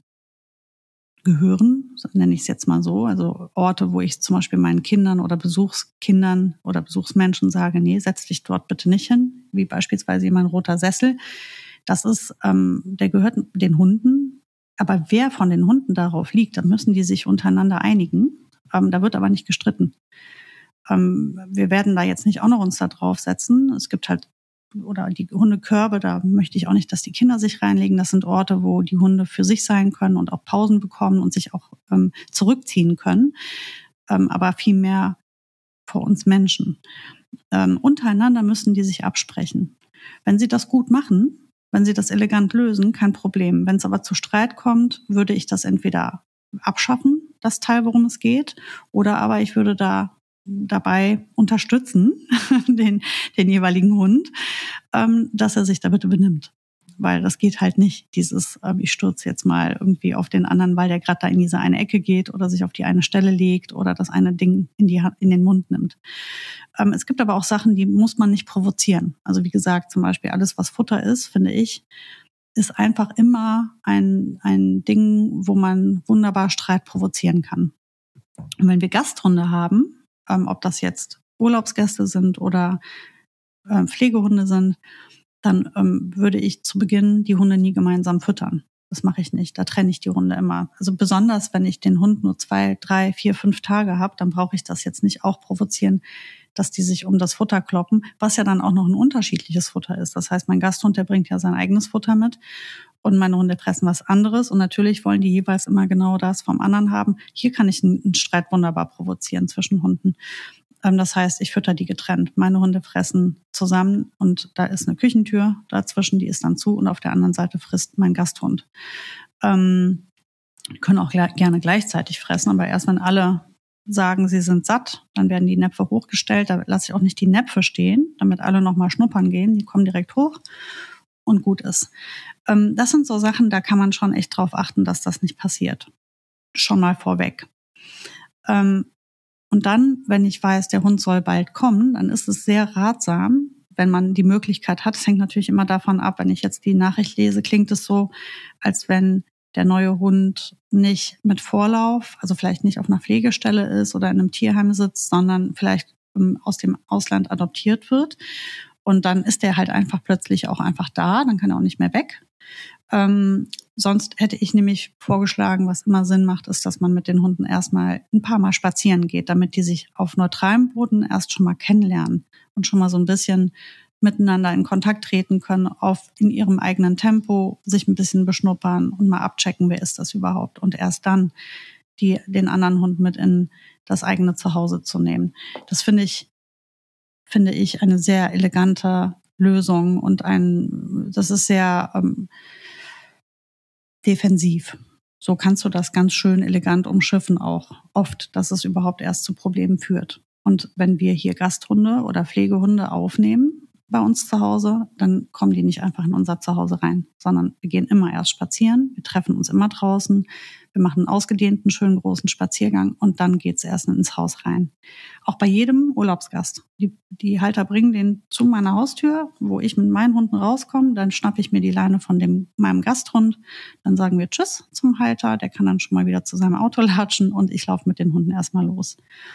gehören, nenne ich es jetzt mal so. Also Orte, wo ich zum Beispiel meinen Kindern oder Besuchskindern oder Besuchsmenschen sage, nee, setz dich dort bitte nicht hin, wie beispielsweise mein roter Sessel. Das ist, ähm, der gehört den Hunden. Aber wer von den Hunden darauf liegt, da müssen die sich untereinander einigen. Ähm, da wird aber nicht gestritten. Ähm, wir werden da jetzt nicht auch noch uns da draufsetzen. Es gibt halt, oder die Hundekörbe, da möchte ich auch nicht, dass die Kinder sich reinlegen. Das sind Orte, wo die Hunde für sich sein können und auch Pausen bekommen und sich auch ähm, zurückziehen können. Ähm, aber viel mehr vor uns Menschen. Ähm, untereinander müssen die sich absprechen. Wenn sie das gut machen, Wenn sie das elegant lösen, kein Problem. Wenn es aber zu Streit kommt, würde ich das entweder abschaffen, das Teil, worum es geht, oder aber ich würde da dabei unterstützen, den, den jeweiligen Hund, ähm, dass er sich da bitte benimmt. Weil das geht halt nicht, dieses, ähm, ich stürze jetzt mal irgendwie auf den anderen, weil der gerade da in diese eine Ecke geht oder sich auf die eine Stelle legt oder das eine Ding in, die, in den Mund nimmt. Ähm, es gibt aber auch Sachen, die muss man nicht provozieren. Also wie gesagt, zum Beispiel alles, was Futter ist, finde ich, ist einfach immer ein, ein Ding, wo man wunderbar Streit provozieren kann. Und wenn wir Gasthunde haben, ähm, ob das jetzt Urlaubsgäste sind oder äh, Pflegehunde sind, dann ähm, würde ich zu Beginn die Hunde nie gemeinsam füttern. Das mache ich nicht. Da trenne ich die Hunde immer. Also besonders, wenn ich den Hund nur zwei, drei, vier, fünf Tage habe, dann brauche ich das jetzt nicht auch provozieren, dass die sich um das Futter kloppen, was ja dann auch noch ein unterschiedliches Futter ist. Das heißt, mein Gasthund, der bringt ja sein eigenes Futter mit und meine Hunde fressen was anderes. Und natürlich wollen die jeweils immer genau das vom anderen haben. Hier kann ich einen, einen Streit wunderbar provozieren zwischen Hunden. Das heißt, ich fütter die getrennt. Meine Hunde fressen zusammen und da ist eine Küchentür dazwischen, die ist dann zu und auf der anderen Seite frisst mein Gasthund. Ähm, die können auch gerne gleichzeitig fressen, aber erst wenn alle sagen, sie sind satt, dann werden die Näpfe hochgestellt. Da lasse ich auch nicht die Näpfe stehen, damit alle nochmal schnuppern gehen. Die kommen direkt hoch und gut ist. Ähm, das sind so Sachen, da kann man schon echt drauf achten, dass das nicht passiert. Schon mal vorweg. Ähm, Und dann, wenn ich weiß, der Hund soll bald kommen, dann ist es sehr ratsam, wenn man die Möglichkeit hat. Es hängt natürlich immer davon ab, wenn ich jetzt die Nachricht lese, klingt es so, als wenn der neue Hund nicht mit Vorlauf, also vielleicht nicht auf einer Pflegestelle ist oder in einem Tierheim sitzt, sondern vielleicht aus dem Ausland adoptiert wird. Und dann ist der halt einfach plötzlich auch einfach da, dann kann er auch nicht mehr weg. Ähm, sonst hätte ich nämlich vorgeschlagen, was immer Sinn macht, ist, dass man mit den Hunden erstmal ein paar Mal spazieren geht, damit die sich auf neutralem Boden erst schon mal kennenlernen und schon mal so ein bisschen miteinander in Kontakt treten können, auf in ihrem eigenen Tempo, sich ein bisschen beschnuppern und mal abchecken, wer ist das überhaupt und erst dann die, den anderen Hund mit in das eigene Zuhause zu nehmen. Das finde ich, finde ich eine sehr elegante Lösung und ein, das ist sehr ähm, defensiv. So kannst du das ganz schön elegant umschiffen auch oft, dass es überhaupt erst zu Problemen führt. Und wenn wir hier Gasthunde oder Pflegehunde aufnehmen bei uns zu Hause, dann kommen die nicht einfach in unser Zuhause rein, sondern wir gehen immer erst spazieren, wir treffen uns immer draußen, wir machen einen ausgedehnten, schönen großen Spaziergang und dann geht's erst ins Haus rein. Auch bei jedem Urlaubsgast. Die, die Halter bringen den zu meiner Haustür, wo ich mit meinen Hunden rauskomme, dann schnappe ich mir die Leine von dem meinem Gasthund, dann sagen wir Tschüss zum Halter, der kann dann schon mal wieder zu seinem Auto latschen und ich laufe mit den Hunden erstmal los.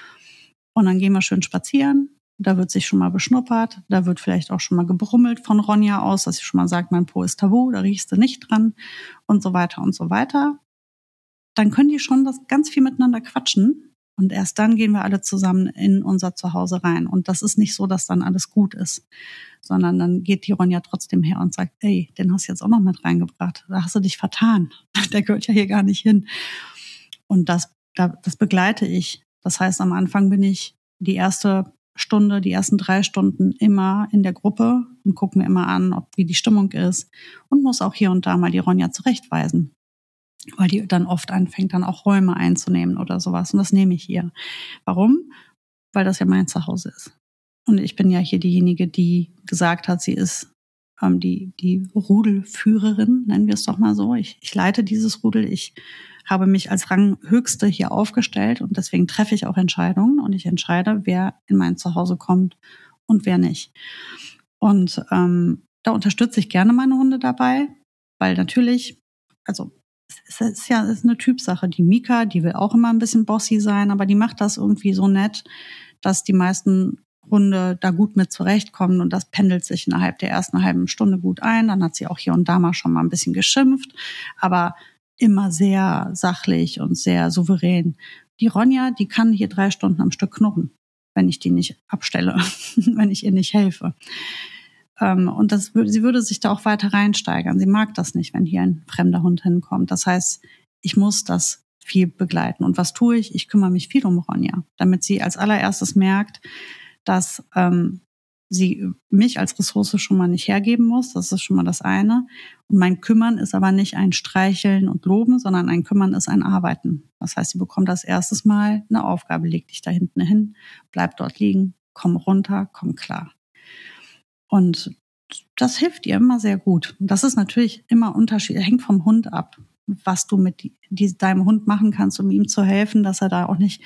Und dann gehen wir schön spazieren. Da wird sich schon mal beschnuppert, da wird vielleicht auch schon mal gebrummelt von Ronja aus, dass sie schon mal sagt, mein Po ist tabu, da riechst du nicht dran und so weiter und so weiter. Dann können die schon das ganz viel miteinander quatschen und erst dann gehen wir alle zusammen in unser Zuhause rein. Und das ist nicht so, dass dann alles gut ist, sondern dann geht die Ronja trotzdem her und sagt, ey, den hast du jetzt auch noch mit reingebracht, da hast du dich vertan, der gehört ja hier gar nicht hin. Und das, das begleite ich. Das heißt, am Anfang bin ich die erste Stunde, die ersten drei Stunden immer in der Gruppe und gucke mir immer an, ob wie die Stimmung ist und muss auch hier und da mal die Ronja zurechtweisen, weil die dann oft anfängt, dann auch Räume einzunehmen oder sowas und das nehme ich ihr. Warum? Weil das ja mein Zuhause ist. Und ich bin ja hier diejenige, die gesagt hat, sie ist ähm, die, die Rudelführerin, nennen wir es doch mal so. Ich, ich leite dieses Rudel, ich habe mich als Ranghöchste hier aufgestellt und deswegen treffe ich auch Entscheidungen und ich entscheide, wer in mein Zuhause kommt und wer nicht. Und ähm, da unterstütze ich gerne meine Hunde dabei, weil natürlich, also es ist ja es ist eine Typsache. Die Mika, die will auch immer ein bisschen bossy sein, aber die macht das irgendwie so nett, dass die meisten Hunde da gut mit zurechtkommen und das pendelt sich innerhalb der ersten halben Stunde gut ein. Dann hat sie auch hier und da mal schon mal ein bisschen geschimpft, aber immer sehr sachlich und sehr souverän. Die Ronja, die kann hier drei Stunden am Stück knurren, wenn ich die nicht abstelle, wenn ich ihr nicht helfe. Und das, sie würde sich da auch weiter reinsteigern. Sie mag das nicht, wenn hier ein fremder Hund hinkommt. Das heißt, ich muss das viel begleiten. Und was tue ich? Ich kümmere mich viel um Ronja, damit sie als allererstes merkt, dass ähm, sie mich als Ressource schon mal nicht hergeben muss. Das ist schon mal das eine. Und mein Kümmern ist aber nicht ein Streicheln und Loben, sondern ein Kümmern ist ein Arbeiten. Das heißt, sie bekommt als erstes Mal eine Aufgabe, leg dich da hinten hin, bleib dort liegen, komm runter, komm klar. Und das hilft ihr immer sehr gut. Und das ist natürlich immer unterschiedlich, hängt vom Hund ab, was du mit die, deinem Hund machen kannst, um ihm zu helfen, dass er da auch nicht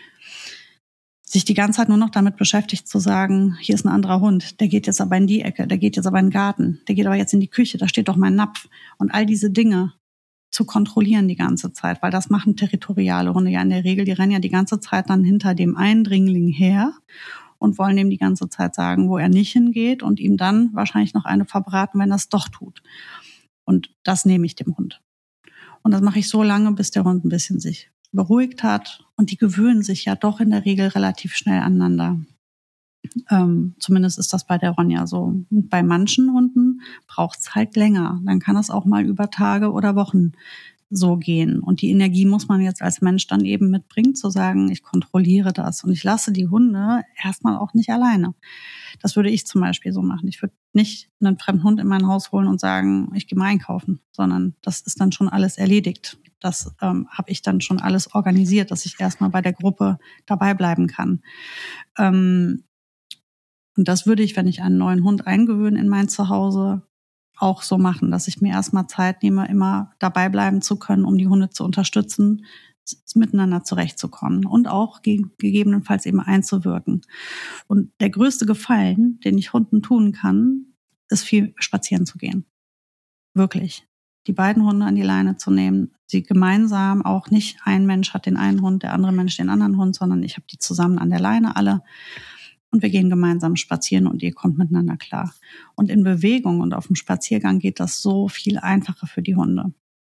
sich die ganze Zeit nur noch damit beschäftigt zu sagen, hier ist ein anderer Hund, der geht jetzt aber in die Ecke, der geht jetzt aber in den Garten, der geht aber jetzt in die Küche, da steht doch mein Napf. Und all diese Dinge zu kontrollieren die ganze Zeit, weil das machen territoriale Hunde ja in der Regel, die rennen ja die ganze Zeit dann hinter dem Eindringling her und wollen ihm die ganze Zeit sagen, wo er nicht hingeht und ihm dann wahrscheinlich noch eine verbraten, wenn er es doch tut. Und das nehme ich dem Hund. Und das mache ich so lange, bis der Hund ein bisschen sich beruhigt hat. Und die gewöhnen sich ja doch in der Regel relativ schnell aneinander. Ähm, zumindest ist das bei der Ronja so. Und bei manchen Hunden braucht es halt länger. Dann kann es auch mal über Tage oder Wochen so gehen. Und die Energie muss man jetzt als Mensch dann eben mitbringen, zu sagen, ich kontrolliere das. Und ich lasse die Hunde erstmal auch nicht alleine. Das würde ich zum Beispiel so machen. Ich würde nicht einen fremden Hund in mein Haus holen und sagen, ich gehe mal einkaufen, sondern das ist dann schon alles erledigt. Das ähm, habe ich dann schon alles organisiert, dass ich erstmal bei der Gruppe dabei bleiben kann. Ähm, und das würde ich, wenn ich einen neuen Hund eingewöhne in mein Zuhause, auch so machen, dass ich mir erstmal Zeit nehme, immer dabei bleiben zu können, um die Hunde zu unterstützen, miteinander zurechtzukommen und auch ge- gegebenenfalls eben einzuwirken. Und der größte Gefallen, den ich Hunden tun kann, ist viel spazieren zu gehen. Wirklich. Die beiden Hunde an die Leine zu nehmen, sie gemeinsam, auch nicht ein Mensch hat den einen Hund, der andere Mensch den anderen Hund, sondern ich habe die zusammen an der Leine alle und wir gehen gemeinsam spazieren und ihr kommt miteinander klar. Und in Bewegung und auf dem Spaziergang geht das so viel einfacher für die Hunde.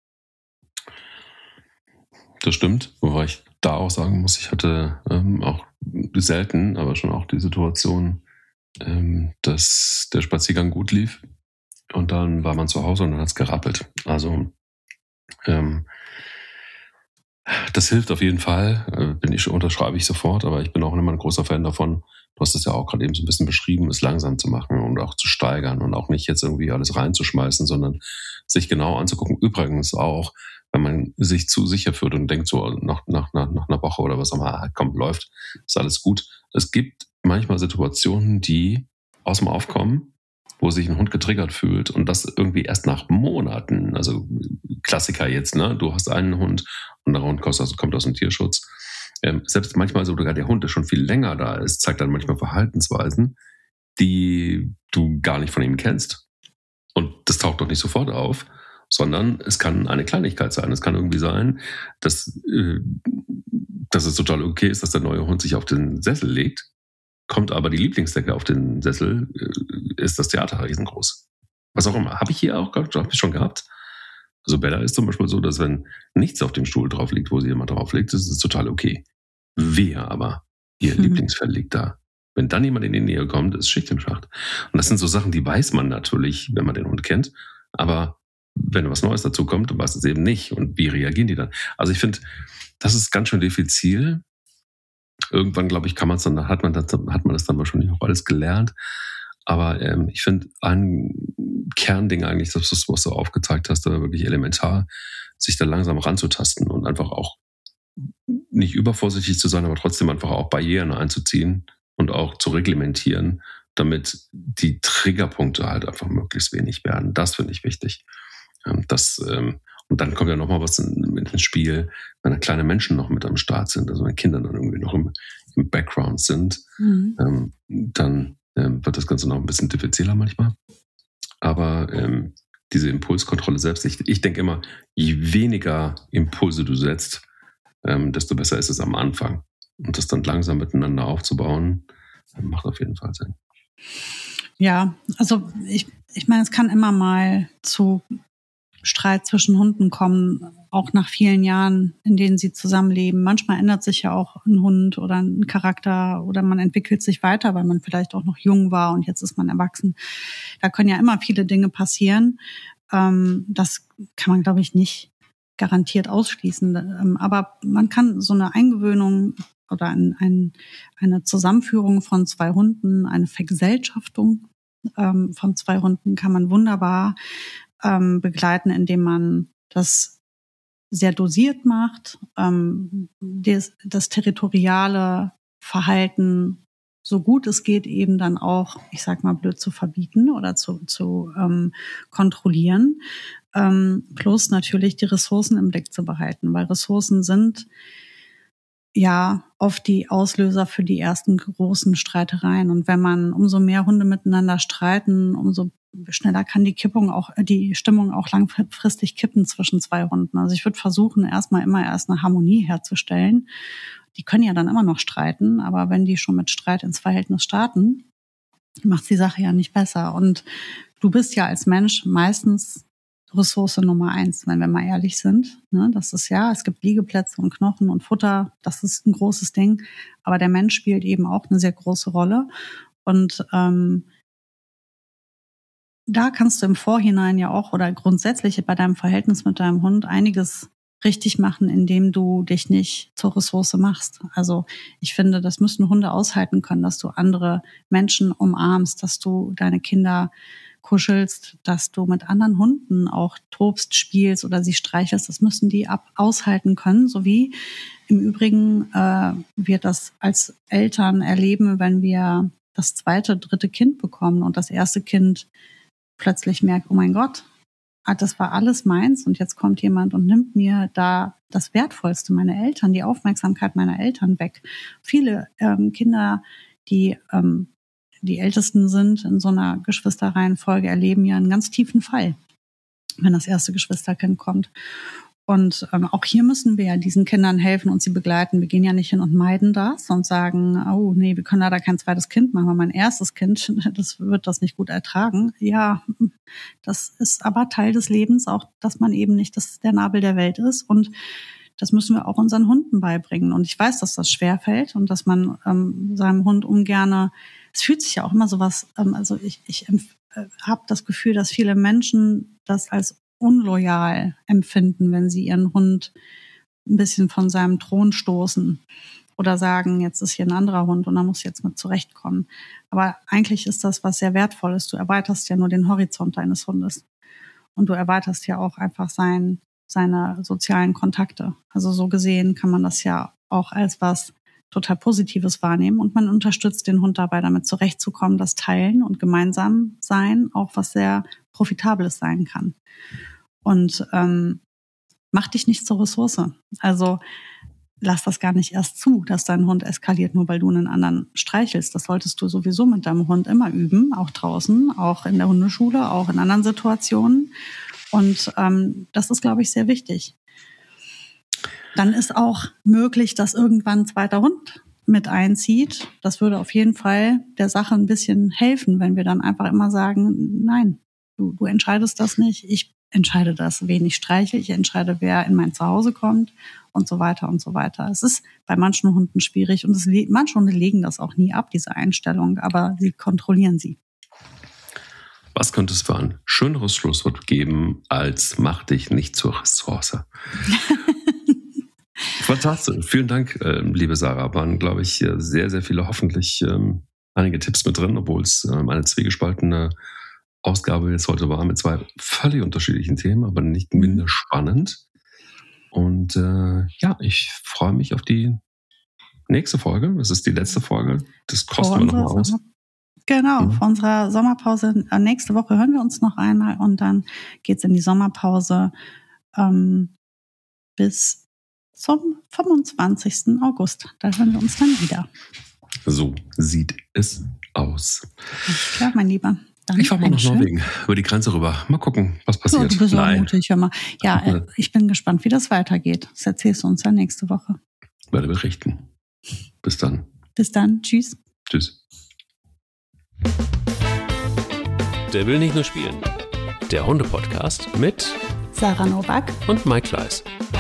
Das stimmt, wobei ich da auch sagen muss, ich hatte ähm, auch selten, aber schon auch die Situation, ähm, dass der Spaziergang gut lief und dann war man zu Hause und dann hat es gerappelt. Also ähm, das hilft auf jeden Fall, äh, bin ich, unterschreibe ich sofort, aber ich bin auch immer ein großer Fan davon, du hast es ja auch gerade eben so ein bisschen beschrieben, es langsam zu machen und auch zu steigern und auch nicht jetzt irgendwie alles reinzuschmeißen, sondern sich genau anzugucken. Übrigens auch, wenn man sich zu sicher fühlt und denkt so nach, nach, nach, nach einer Woche oder was auch immer, komm, läuft, ist alles gut. Es gibt manchmal Situationen, die aus dem Aufkommen, wo sich ein Hund getriggert fühlt und das irgendwie erst nach Monaten, also Klassiker jetzt, ne? Du hast einen Hund und der Hund kommt aus, kommt aus dem Tierschutz. Ähm, selbst manchmal sogar der Hund, der schon viel länger da ist, zeigt dann manchmal Verhaltensweisen, die du gar nicht von ihm kennst. Und das taucht doch nicht sofort auf, sondern es kann eine Kleinigkeit sein. Es kann irgendwie sein, dass, äh, dass es total okay ist, dass der neue Hund sich auf den Sessel legt, kommt aber die Lieblingsdecke auf den Sessel, äh, ist das Theater riesengroß. Was auch immer. Habe ich hier auch gehabt, habe ich schon gehabt. Also Bella ist zum Beispiel so, dass wenn nichts auf dem Stuhl drauf liegt, wo sie jemand drauf legt, ist es total okay. Wehe aber, ihr mhm. Lieblingsfell liegt da. Wenn dann jemand in die Nähe kommt, ist Schicht im Schacht. Und das sind so Sachen, die weiß man natürlich, wenn man den Hund kennt. Aber wenn was Neues dazu kommt, dann weiß es eben nicht. Und wie reagieren die dann? Also ich finde, das ist ganz schön diffizil. Irgendwann, glaube ich, kann man es dann, hat man das, hat man das dann wahrscheinlich auch alles gelernt. Aber ähm, ich finde ein Kernding eigentlich, das, was du aufgezeigt hast, da wirklich elementar, sich da langsam ranzutasten und einfach auch nicht übervorsichtig zu sein, aber trotzdem einfach auch Barrieren einzuziehen und auch zu reglementieren, damit die Triggerpunkte halt einfach möglichst wenig werden. Das finde ich wichtig. Das, ähm, und dann kommt ja nochmal was in, ins Spiel, wenn da kleine Menschen noch mit am Start sind, also wenn Kinder dann irgendwie noch im, im Background sind, mhm. ähm, dann ähm, wird das Ganze noch ein bisschen diffiziler manchmal. Aber ähm, diese Impulskontrolle selbst, ich, ich denke immer, je weniger Impulse du setzt, ähm, desto besser ist es am Anfang. Und das dann langsam miteinander aufzubauen, macht auf jeden Fall Sinn. Ja, also ich, ich meine, es kann immer mal zu Streit zwischen Hunden kommen, auch nach vielen Jahren, in denen sie zusammenleben. Manchmal ändert sich ja auch ein Hund oder ein Charakter oder man entwickelt sich weiter, weil man vielleicht auch noch jung war und jetzt ist man erwachsen. Da können ja immer viele Dinge passieren. Das kann man, glaube ich, nicht garantiert ausschließen. Aber man kann so eine Eingewöhnung oder ein, ein, eine Zusammenführung von zwei Hunden, eine Vergesellschaftung ähm, von zwei Hunden kann man wunderbar ähm, begleiten, indem man das sehr dosiert macht, ähm, das, das territoriale Verhalten so gut es geht eben dann auch, ich sag mal blöd, zu verbieten oder zu, zu ähm, kontrollieren. Ähm, plus natürlich die Ressourcen im Blick zu behalten, weil Ressourcen sind ja oft die Auslöser für die ersten großen Streitereien. Und wenn man umso mehr Hunde miteinander streiten, umso schneller kann die Kippung auch, die Stimmung auch langfristig kippen zwischen zwei Hunden. Also ich würde versuchen, erstmal immer erst eine Harmonie herzustellen. Die können ja dann immer noch streiten, aber wenn die schon mit Streit ins Verhältnis starten, macht die Sache ja nicht besser. Und du bist ja als Mensch meistens Ressource Nummer eins, wenn wir mal ehrlich sind. Das ist ja, es gibt Liegeplätze und Knochen und Futter, das ist ein großes Ding. Aber der Mensch spielt eben auch eine sehr große Rolle. Und ähm, da kannst du im Vorhinein ja auch oder grundsätzlich bei deinem Verhältnis mit deinem Hund einiges richtig machen, indem du dich nicht zur Ressource machst. Also ich finde, das müssen Hunde aushalten können, dass du andere Menschen umarmst, dass du deine Kinder kuschelst, dass du mit anderen Hunden auch tobst, spielst oder sie streichelst. Das müssen die ab aushalten können, sowie im Übrigen äh, wir das als Eltern erleben, wenn wir das zweite, dritte Kind bekommen und das erste Kind plötzlich merkt, oh mein Gott, das war alles meins und jetzt kommt jemand und nimmt mir da das Wertvollste, meine Eltern, die Aufmerksamkeit meiner Eltern weg. Viele ähm, Kinder, die ähm, die Ältesten sind in so einer Geschwisterreihenfolge, erleben ja einen ganz tiefen Fall, wenn das erste Geschwisterkind kommt. Und ähm, auch hier müssen wir ja diesen Kindern helfen und sie begleiten. Wir gehen ja nicht hin und meiden das und sagen, oh nee, wir können leider kein zweites Kind machen, weil mein erstes Kind, das wird das nicht gut ertragen. Ja, das ist aber Teil des Lebens, auch dass man eben nicht das, der Nabel der Welt ist. Und das müssen wir auch unseren Hunden beibringen. Und ich weiß, dass das schwerfällt und dass man ähm, seinem Hund ungerne, es fühlt sich ja auch immer sowas, ähm, also ich, ich äh, habe das Gefühl, dass viele Menschen das als unloyal empfinden, wenn sie ihren Hund ein bisschen von seinem Thron stoßen oder sagen, jetzt ist hier ein anderer Hund und er muss jetzt mit zurechtkommen. Aber eigentlich ist das was sehr Wertvolles. Du erweiterst ja nur den Horizont deines Hundes und du erweiterst ja auch einfach sein, seine sozialen Kontakte. Also so gesehen kann man das ja auch als was total Positives wahrnehmen und man unterstützt den Hund dabei, damit zurechtzukommen, dass Teilen und gemeinsam sein auch was sehr Profitables sein kann. Und ähm, mach dich nicht zur Ressource. Also lass das gar nicht erst zu, dass dein Hund eskaliert, nur weil du einen anderen streichelst. Das solltest du sowieso mit deinem Hund immer üben, auch draußen, auch in der Hundeschule, auch in anderen Situationen. Und ähm, das ist, glaube ich, sehr wichtig. Dann ist auch möglich, dass irgendwann ein zweiter Hund mit einzieht. Das würde auf jeden Fall der Sache ein bisschen helfen, wenn wir dann einfach immer sagen, nein, du, du entscheidest das nicht, ich entscheide das, wen ich streiche, ich entscheide, wer in mein Zuhause kommt und so weiter und so weiter. Es ist bei manchen Hunden schwierig und es, manche Hunde legen das auch nie ab, diese Einstellung, aber sie kontrollieren sie. Was könnte es für ein schöneres Schlusswort geben, als mach dich nicht zur Ressource? Fantastisch. Vielen Dank, liebe Sarah. Waren, glaube ich, sehr, sehr viele, hoffentlich ähm, einige Tipps mit drin, obwohl es ähm, eine zwiegespaltene Ausgabe jetzt heute war mit zwei völlig unterschiedlichen Themen, aber nicht minder spannend. Und äh, ja, ich freue mich auf die nächste Folge. Das ist die letzte Folge. Das kosten wir nochmal aus. Genau, mhm. Vor unserer Sommerpause. Nächste Woche hören wir uns noch einmal und dann geht's in die Sommerpause ähm, bis zum fünfundzwanzigsten August. Da hören wir uns dann wieder. So sieht es aus. Alles klar, mein Lieber. Dann ich fahre mal nach Norwegen, über die Grenze rüber. Mal gucken, was passiert. So, du bist so mutig, hör mal. Ja, äh, ich bin gespannt, wie das weitergeht. Das erzählst du uns dann nächste Woche. Ich werde berichten. Bis dann. Bis dann. Tschüss. Tschüss. Der will nicht nur spielen. Der Hunde-Podcast mit Sarah Nowak und Mike Kleiss.